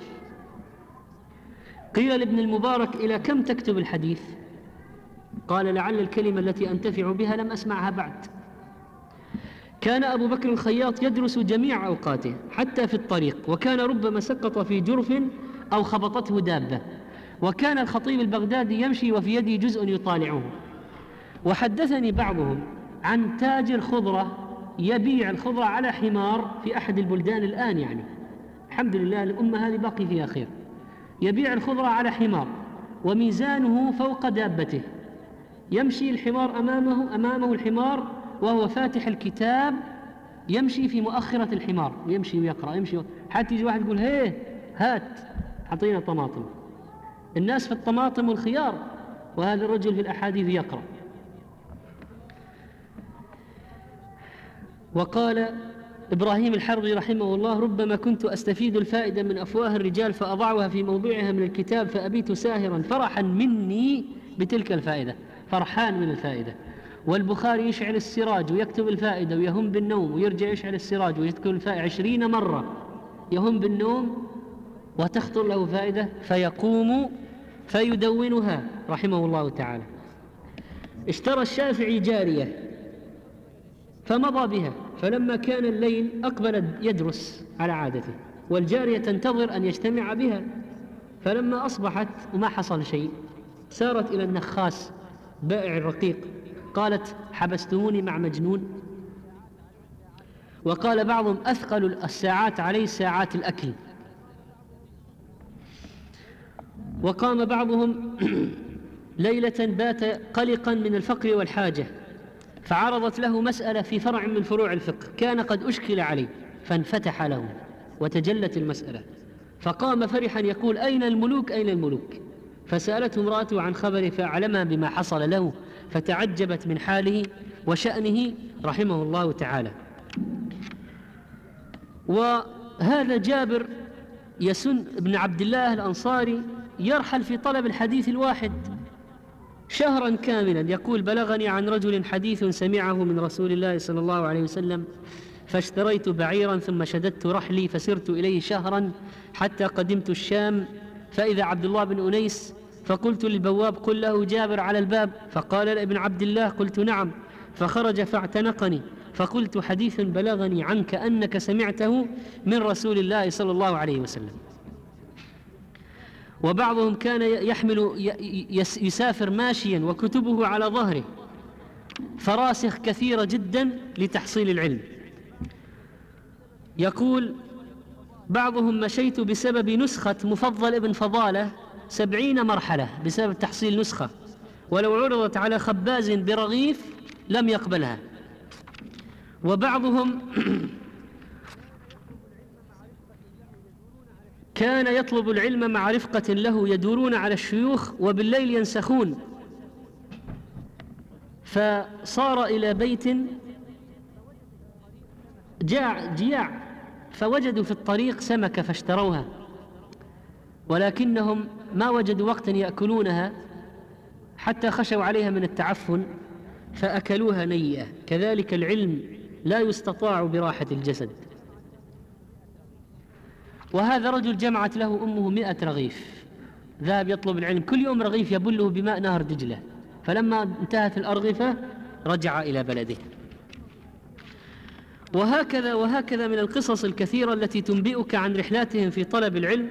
قيل لابن المبارك: إلى كم تكتب الحديث؟ قال: لعل الكلمة التي أنتفع بها لم أسمعها بعد. كان أبو بكر الخياط يدرس جميع أوقاته حتى في الطريق، وكان ربما سقط في جرف أو خبطته دابة. وكان الخطيب البغدادي يمشي وفي يده جزء يطالعه. وحدثني بعضهم عن تاجر خضرة يبيع الخضرة على حمار في أحد البلدان الآن، يعني الحمد لله الأمة هذه باقي فيها خير، يبيع الخضرة على حمار وميزانه فوق دابته، يمشي الحمار أمامه الحمار وهو فاتح الكتاب، يمشي في مؤخرة الحمار ويمشي ويقرأ، يمشي حتى يجي واحد يقول: هيه هات حطينا طماطم. الناس في الطماطم والخيار، وهذا الرجل في الأحاديث يقرأ. وقال إبراهيم الحربي رحمه الله: ربما كنت أستفيد الفائدة من أفواه الرجال فأضعها في موضعها من الكتاب، فأبيت ساهرا فرحا مني بتلك الفائدة، فرحان من الفائدة. والبخاري يشعل السراج ويكتب الفائدة ويهم بالنوم، ويرجع يشعل السراج ويكتب الفائدة 20 مرة، يهم بالنوم وتخطر له فائدة فيقوم فيدونها رحمه الله تعالى. اشترى الشافعي جارية فمضى بها، فلما كان الليل أقبل يدرس على عادته، والجارية تنتظر أن يجتمع بها. فلما أصبحت وما حصل شيء، سارت إلى النخاس بائع الرقيق، قالت: حبستموني مع مجنون. وقال بعضهم: أثقل الساعات عليه ساعات الأكل. وقام بعضهم ليلة بات قلقا من الفقر والحاجة، فعرضت له مسألة في فرع من فروع الفقه كان قد أشكل عليه، فانفتح له وتجلت المسألة، فقام فرحا يقول: أين الملوك أين الملوك؟ فسألته امرأته عن خبره فأعلمها بما حصل له، فتعجبت من حاله وشأنه رحمه الله تعالى. وهذا جابر يسن ابن عبد الله الأنصاري يرحل في طلب الحديث الواحد شهرا كاملا، يقول: بلغني عن رجل حديث سمعه من رسول الله صلى الله عليه وسلم، فاشتريت بعيرا ثم شددت رحلي فسرت إليه شهرا حتى قدمت الشام، فإذا عبد الله بن أنيس، فقلت للبواب: قل له جابر على الباب، فقال: لابن عبد الله. قلت: نعم. فخرج فاعتنقني، فقلت: حديث بلغني عنك أنك سمعته من رسول الله صلى الله عليه وسلم. وبعضهم كان يسافر ماشيا وكتبه على ظهره، فراسخ كثيرة جدا لتحصيل العلم. يقول بعضهم: مشيت بسبب نسخة مفضل ابن فضالة 70 مرحلة بسبب تحصيل نسخة، ولو عرضت على خباز برغيف لم يقبلها. وبعضهم كان يطلب العلم مع رفقة له يدورون على الشيوخ وبالليل ينسخون، فصار إلى بيت جياع فوجدوا في الطريق سمكة فاشتروها، ولكنهم ما وجدوا وقتا يأكلونها حتى خشوا عليها من التعفن فأكلوها نيئة. كذلك العلم لا يستطاع براحة الجسد. وهذا رجل جمعت له أمه 100 رغيف، ذهب يطلب العلم، كل يوم رغيف يبله بماء نهر دجلة، فلما انتهت الأرغفة رجع إلى بلده. وهكذا من القصص الكثيرة التي تنبئك عن رحلاتهم في طلب العلم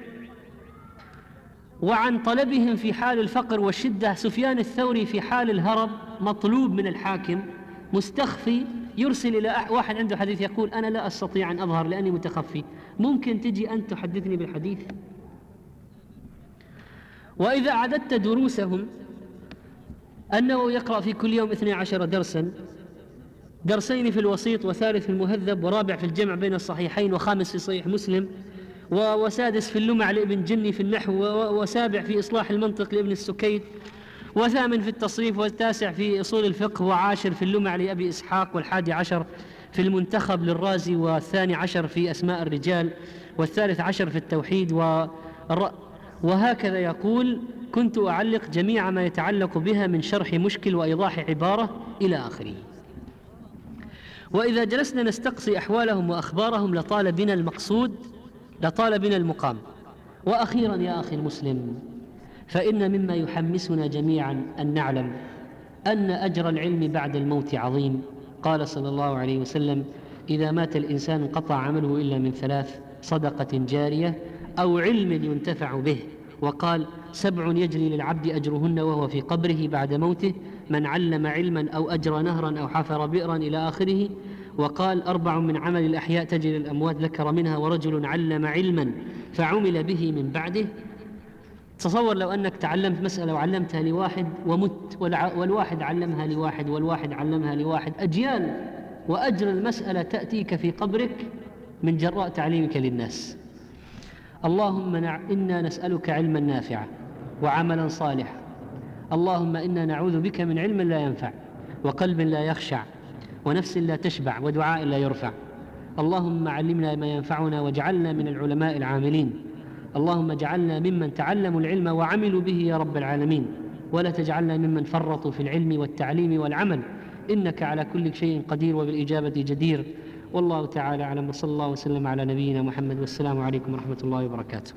وعن طلبهم في حال الفقر والشدة. سفيان الثوري في حال الهرب مطلوب من الحاكم مستخفي، يرسل إلى واحد عنده حديث يقول: أنا لا أستطيع أن أظهر لأني متخفي، ممكن تجي أنت تحدثني بالحديث؟ وإذا أعددت دروسهم أنه يقرأ في كل يوم 12 درسا، درسين في الوسيط وثالث في المهذب ورابع في الجمع بين الصحيحين وخامس في صحيح مسلم وسادس في اللمع لابن جني في النحو وسابع في إصلاح المنطق لابن السكيت وثامن في التصريف والتاسع في أصول الفقه وعاشر في اللمع لأبي إسحاق والحادي عشر في المنتخب للرازي والثاني عشر في أسماء الرجال والثالث عشر في التوحيد وهكذا يقول: كنت أعلق جميع ما يتعلق بها من شرح مشكل وإيضاح عبارة إلى آخره. وإذا جلسنا نستقصي أحوالهم وأخبارهم لطال بنا المقصود، لطال بنا المقام. وأخيرا يا أخي المسلم، فإن مما يحمسنا جميعا أن نعلم أن أجر العلم بعد الموت عظيم. قال صلى الله عليه وسلم: إذا مات الإنسان انقطع عمله إلا من 3: صدقة جارية أو علم ينتفع به. وقال: 7 يجري للعبد أجرهن وهو في قبره بعد موته: من علم علما أو أجرى نهرا أو حفر بئرا إلى آخره. وقال: 4 من عمل الأحياء تجري للأموات، ذكر منها: ورجل علم علما فعمل به من بعده. تصور لو أنك تعلمت مسألة وعلمتها لواحد ومت، والواحد علمها لواحد والواحد علمها لواحد، أجيال، وأجر المسألة تأتيك في قبرك من جراء تعليمك للناس. اللهم إنا نسألك علما نافعا وعملا صالحا. اللهم إنا نعوذ بك من علم لا ينفع وقلب لا يخشع ونفس لا تشبع ودعاء لا يرفع. اللهم علمنا ما ينفعنا واجعلنا من العلماء العاملين. اللهم اجعلنا ممن تعلموا العلم وعملوا به يا رب العالمين، ولا تجعلنا ممن فرطوا في العلم والتعليم والعمل، إنك على كل شيء قدير وبالإجابة جدير. والله تعالى أعلم، وصلى الله وسلم على نبينا محمد، والسلام عليكم ورحمة الله وبركاته.